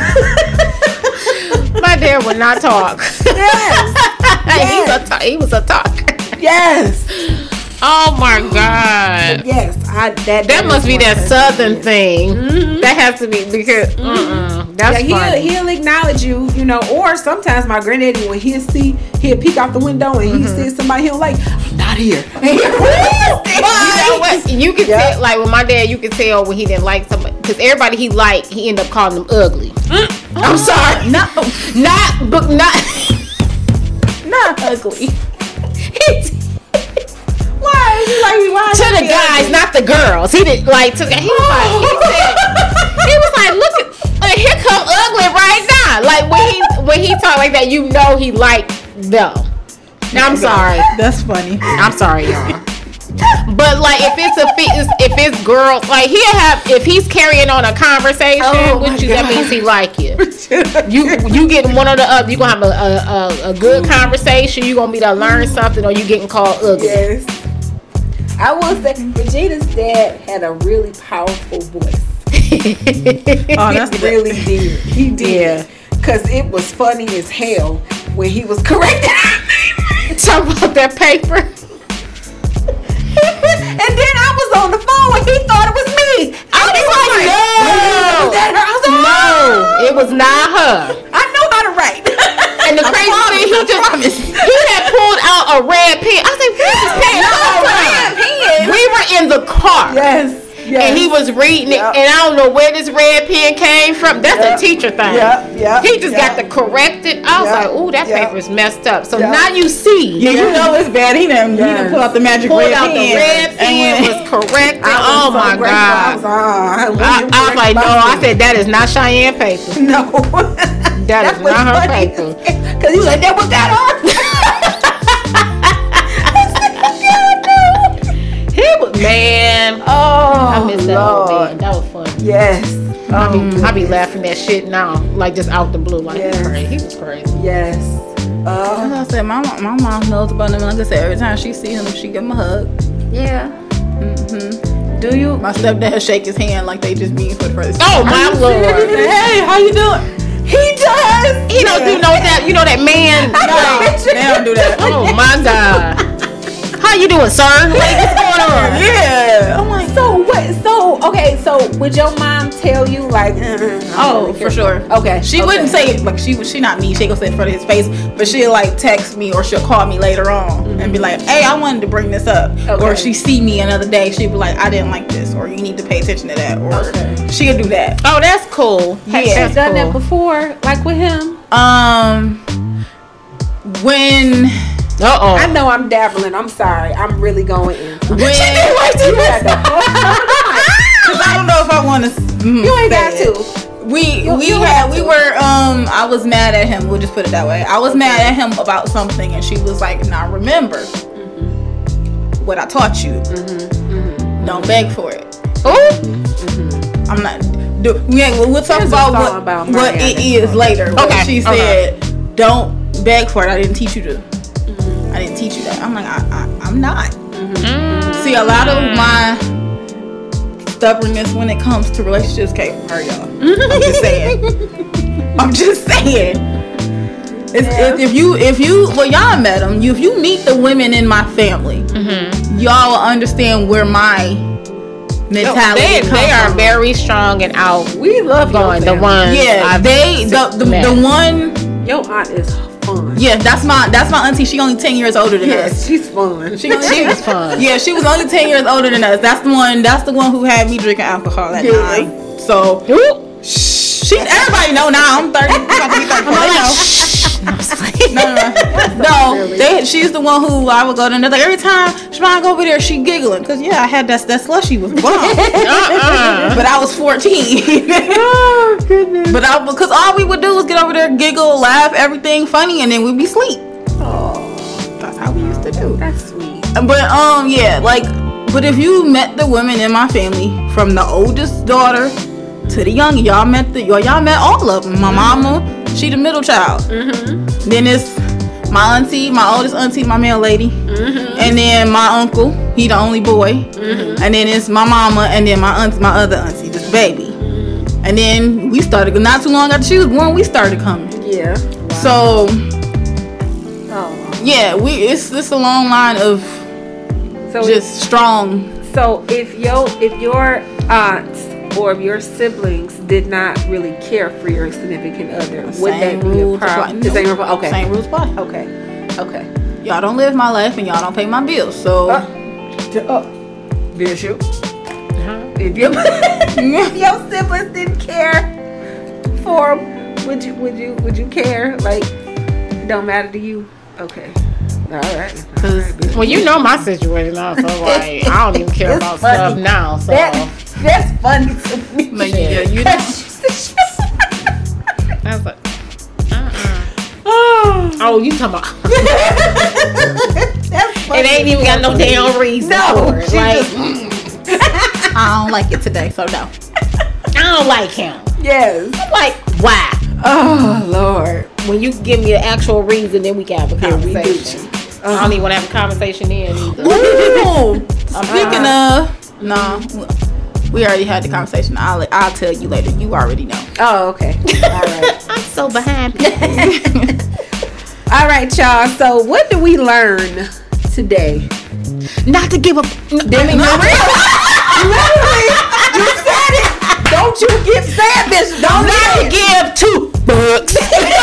My dad would not talk. Yes. He was a talker. Yes. Oh my God. Yes. That must be that southern thing. That has to be because that's funny. He'll acknowledge you, you know, or sometimes my granddaddy, when he'll peek out the window and he sees somebody he'll like, I'm not here. You know what? You can tell, like with my dad, you can tell when he didn't like somebody, because everybody he liked, he ended up calling them ugly. I'm sorry, not ugly. Why to the guys, not the girls. He didn't like to. He was like, look at here come ugly right now. Like when he talked like that, you know he liked them. Now I'm sorry. That's funny. I'm sorry, y'all. But like if it's girls, like if he's carrying on a conversation with you, that means he like you. You getting one or the other. You gonna have a good conversation. You gonna be to learn something, or you getting called ugly. Yes. I will say Regina's dad had a really powerful voice. That's really did. He did. Because it was funny as hell when he was correcting. Talk about that paper. And then I was on the phone and he thought it was me. I was like, no. Was that her? I was like, No, it was not her. I know how to write. And the crazy thing, he had pulled out a red pen. I was like, where's this pen? We were in the car. Yes. And he was reading it, and I don't know where this red pen came from. That's a teacher thing. He just got to correct it. I was like, "Ooh, that paper's messed up." So now you see. Yeah, you know it's bad. He didn't pull out the magic red pen. The red pen was corrected. Oh my God! I was like, "No," I said, "That is not Cheyenne paper." No, that is not her paper. Because he was like, "That was that on." Man, I miss that old man. That was funny. Yes. I be laughing that shit now, like just out the blue. Like he was crazy. Yes. As I said, my mom knows about him. Like I said, every time she sees him, she give him a hug. Yeah. Do you? My stepdad shake his hand like they just meet for the first time. Oh my Lord! Hey, how you doing? He does. He don't do that. You know that man. They don't do that. Oh my God. How you doing, sir? What's going on? Yeah. I'm like, so would your mom tell you like? Oh, for sure. Okay. She wouldn't say it like she not me. She gonna say it in front of his face, but she'll like text me or she'll call me later on and be like, "Hey, I wanted to bring this up." Okay. Or if she see me another day, she'll be like, "I didn't like this," or "You need to pay attention to that," or she'll do that. Oh, that's cool. Have you done that before, like with him? When. I know I'm dabbling. I'm sorry. I'm really going in. Because I don't know if I want to. You ain't got to. We were. I was mad at him. We'll just put it that way. I was mad at him about something, and she was like, "Now remember what I taught you. Don't beg for it." I'm not. We'll talk about what it is later. Okay. She said, "Don't beg for it. I didn't teach you to." I didn't teach you that. I'm like, I'm not. See, a lot of my stubbornness when it comes to relationships can't hurt y'all. I'm just saying. If you well, y'all met them. If you meet the women in my family, y'all will understand where my mentality comes they are from. very strong and out. We love going. The one, the one. Your aunt is fun. Yeah, that's my auntie. She only 10 years older than us. She's fun. She was fun. Yeah, she was only 10 years older than us. That's the one who had me drinking alcohol at 9. So everybody know now. I'm 30. No. She's the one who I would go to. And like every time Shemai go over there, she giggling because I had that slushy was bomb. But I was 14. Oh goodness. But because all we would do was get over there, giggle, laugh, everything funny, and then we'd be asleep. Oh, that's how we used to do. That's sweet. But if you met the women in my family, from the oldest daughter to the young, y'all met all of them. My mama, she the middle child. Then it's my auntie, my oldest auntie, my male lady, and then my uncle, he the only boy, and then it's my mama, and then my other auntie, this baby, and then we started. Not too long after she was born, we started coming. Yeah. Wow. So, it's a long line of just strong. So if your aunts or if your siblings did not really care for your significant other, would that be a problem? The same rules apply. Okay. Same rules apply. Okay. Y'all don't live my life and y'all don't pay my bills. So Bishop. If your siblings didn't care for them, would you care? Like, it don't matter to you? Okay. All right. Well, you know my situation now, so like I don't even care about stuff now. So that's funny to me. Like, yeah, you know. That's like, Oh, you talking about? It ain't even got no damn reason for it. Like, I don't like it today, so no. I don't like him. Yes. Like, why? Oh Lord. When you give me an actual reason, then we can have a conversation. I don't even want to have a conversation then either. Ooh. Speaking of, no, we already had the conversation. I'll tell you later. You already know. Oh, okay. All right. I'm so behind. All right, y'all. So, what do we learn today? Not to give up. Literally, you said it. Don't you get sad, bitch. Don't give $2.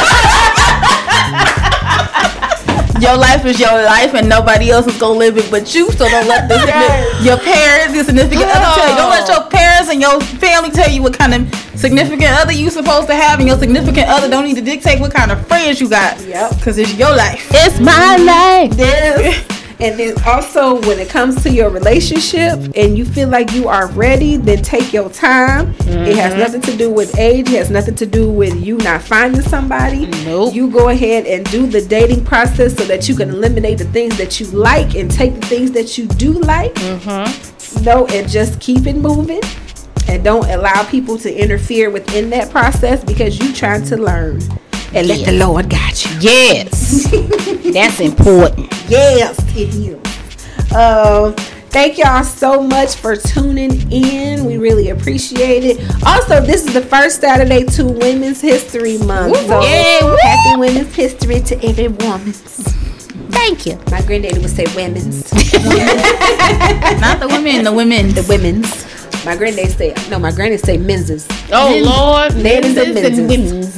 Your life is your life, and nobody else is gonna live it but you. So don't let your parents, your significant other tell you. Don't let your parents and your family tell you what kind of significant other you supposed to have, and your significant other don't need to dictate what kind of friends you got. Yep. Because it's your life. It's my life. Yes. And then also, when it comes to your relationship and you feel like you are ready, then take your time. It has nothing to do with age. It has nothing to do with you not finding somebody. Nope. You go ahead and do the dating process so that you can eliminate the things that you like and take the things that you do like. And just keep it moving. And don't allow people to interfere within that process because you're trying to learn. And let the Lord guide you. Yes. That's important. Yes, it is. Thank y'all so much for tuning in. We really appreciate it. Also, this is the first Saturday to Women's History Month. So happy Women's History to every woman. Thank you. My granddaddy would say women's. Not the women, the women. The women's. My granddaddy say, no, my granny say men's. Oh, men's, Lord. Ladies and men's.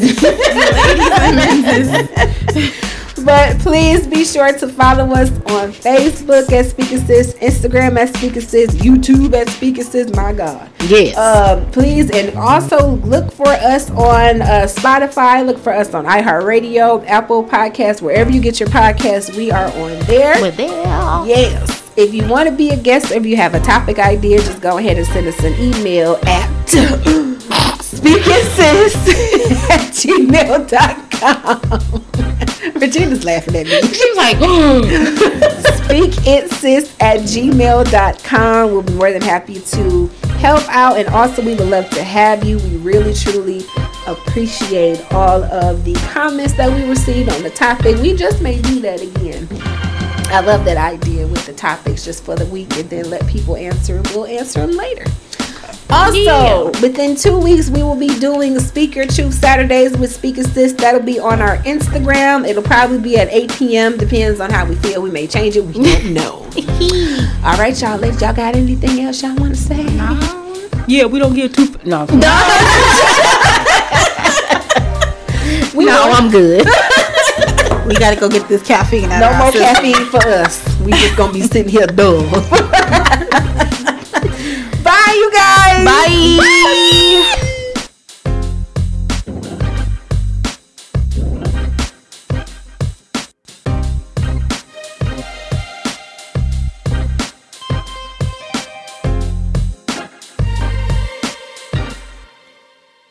But please be sure to follow us on Facebook at Speak and Sis, Instagram at Speak and Sis, YouTube at Speak and Sis. My God. Yes. Please, and also look for us on Spotify. Look for us on iHeartRadio, Apple Podcasts, wherever you get your podcasts. We are on there. We're there. Yes. If you want to be a guest or if you have a topic idea, just go ahead and send us an email at speakitsis@gmail.com. Regina's laughing at me. She was like, speakitsis@gmail.com. We'll be more than happy to help out, and also we would love to have you. We really truly appreciate all of the comments that we received on the topic. We just may do that again. I love that idea with the topics just for the week and then let people answer, and we'll answer them later. Also, within 2 weeks, we will be doing Speak Your Truth Saturdays with Speak and Sis. That'll be on our Instagram. It'll probably be at 8 p.m. Depends on how we feel. We may change it. We don't know. All right, y'all. Y'all got anything else y'all want to say? No. Yeah, we don't get too. No. I'm good. We gotta go get this caffeine out No of more our system. caffeine for us. We just gonna be sitting here dull. Bye, you guys. Bye.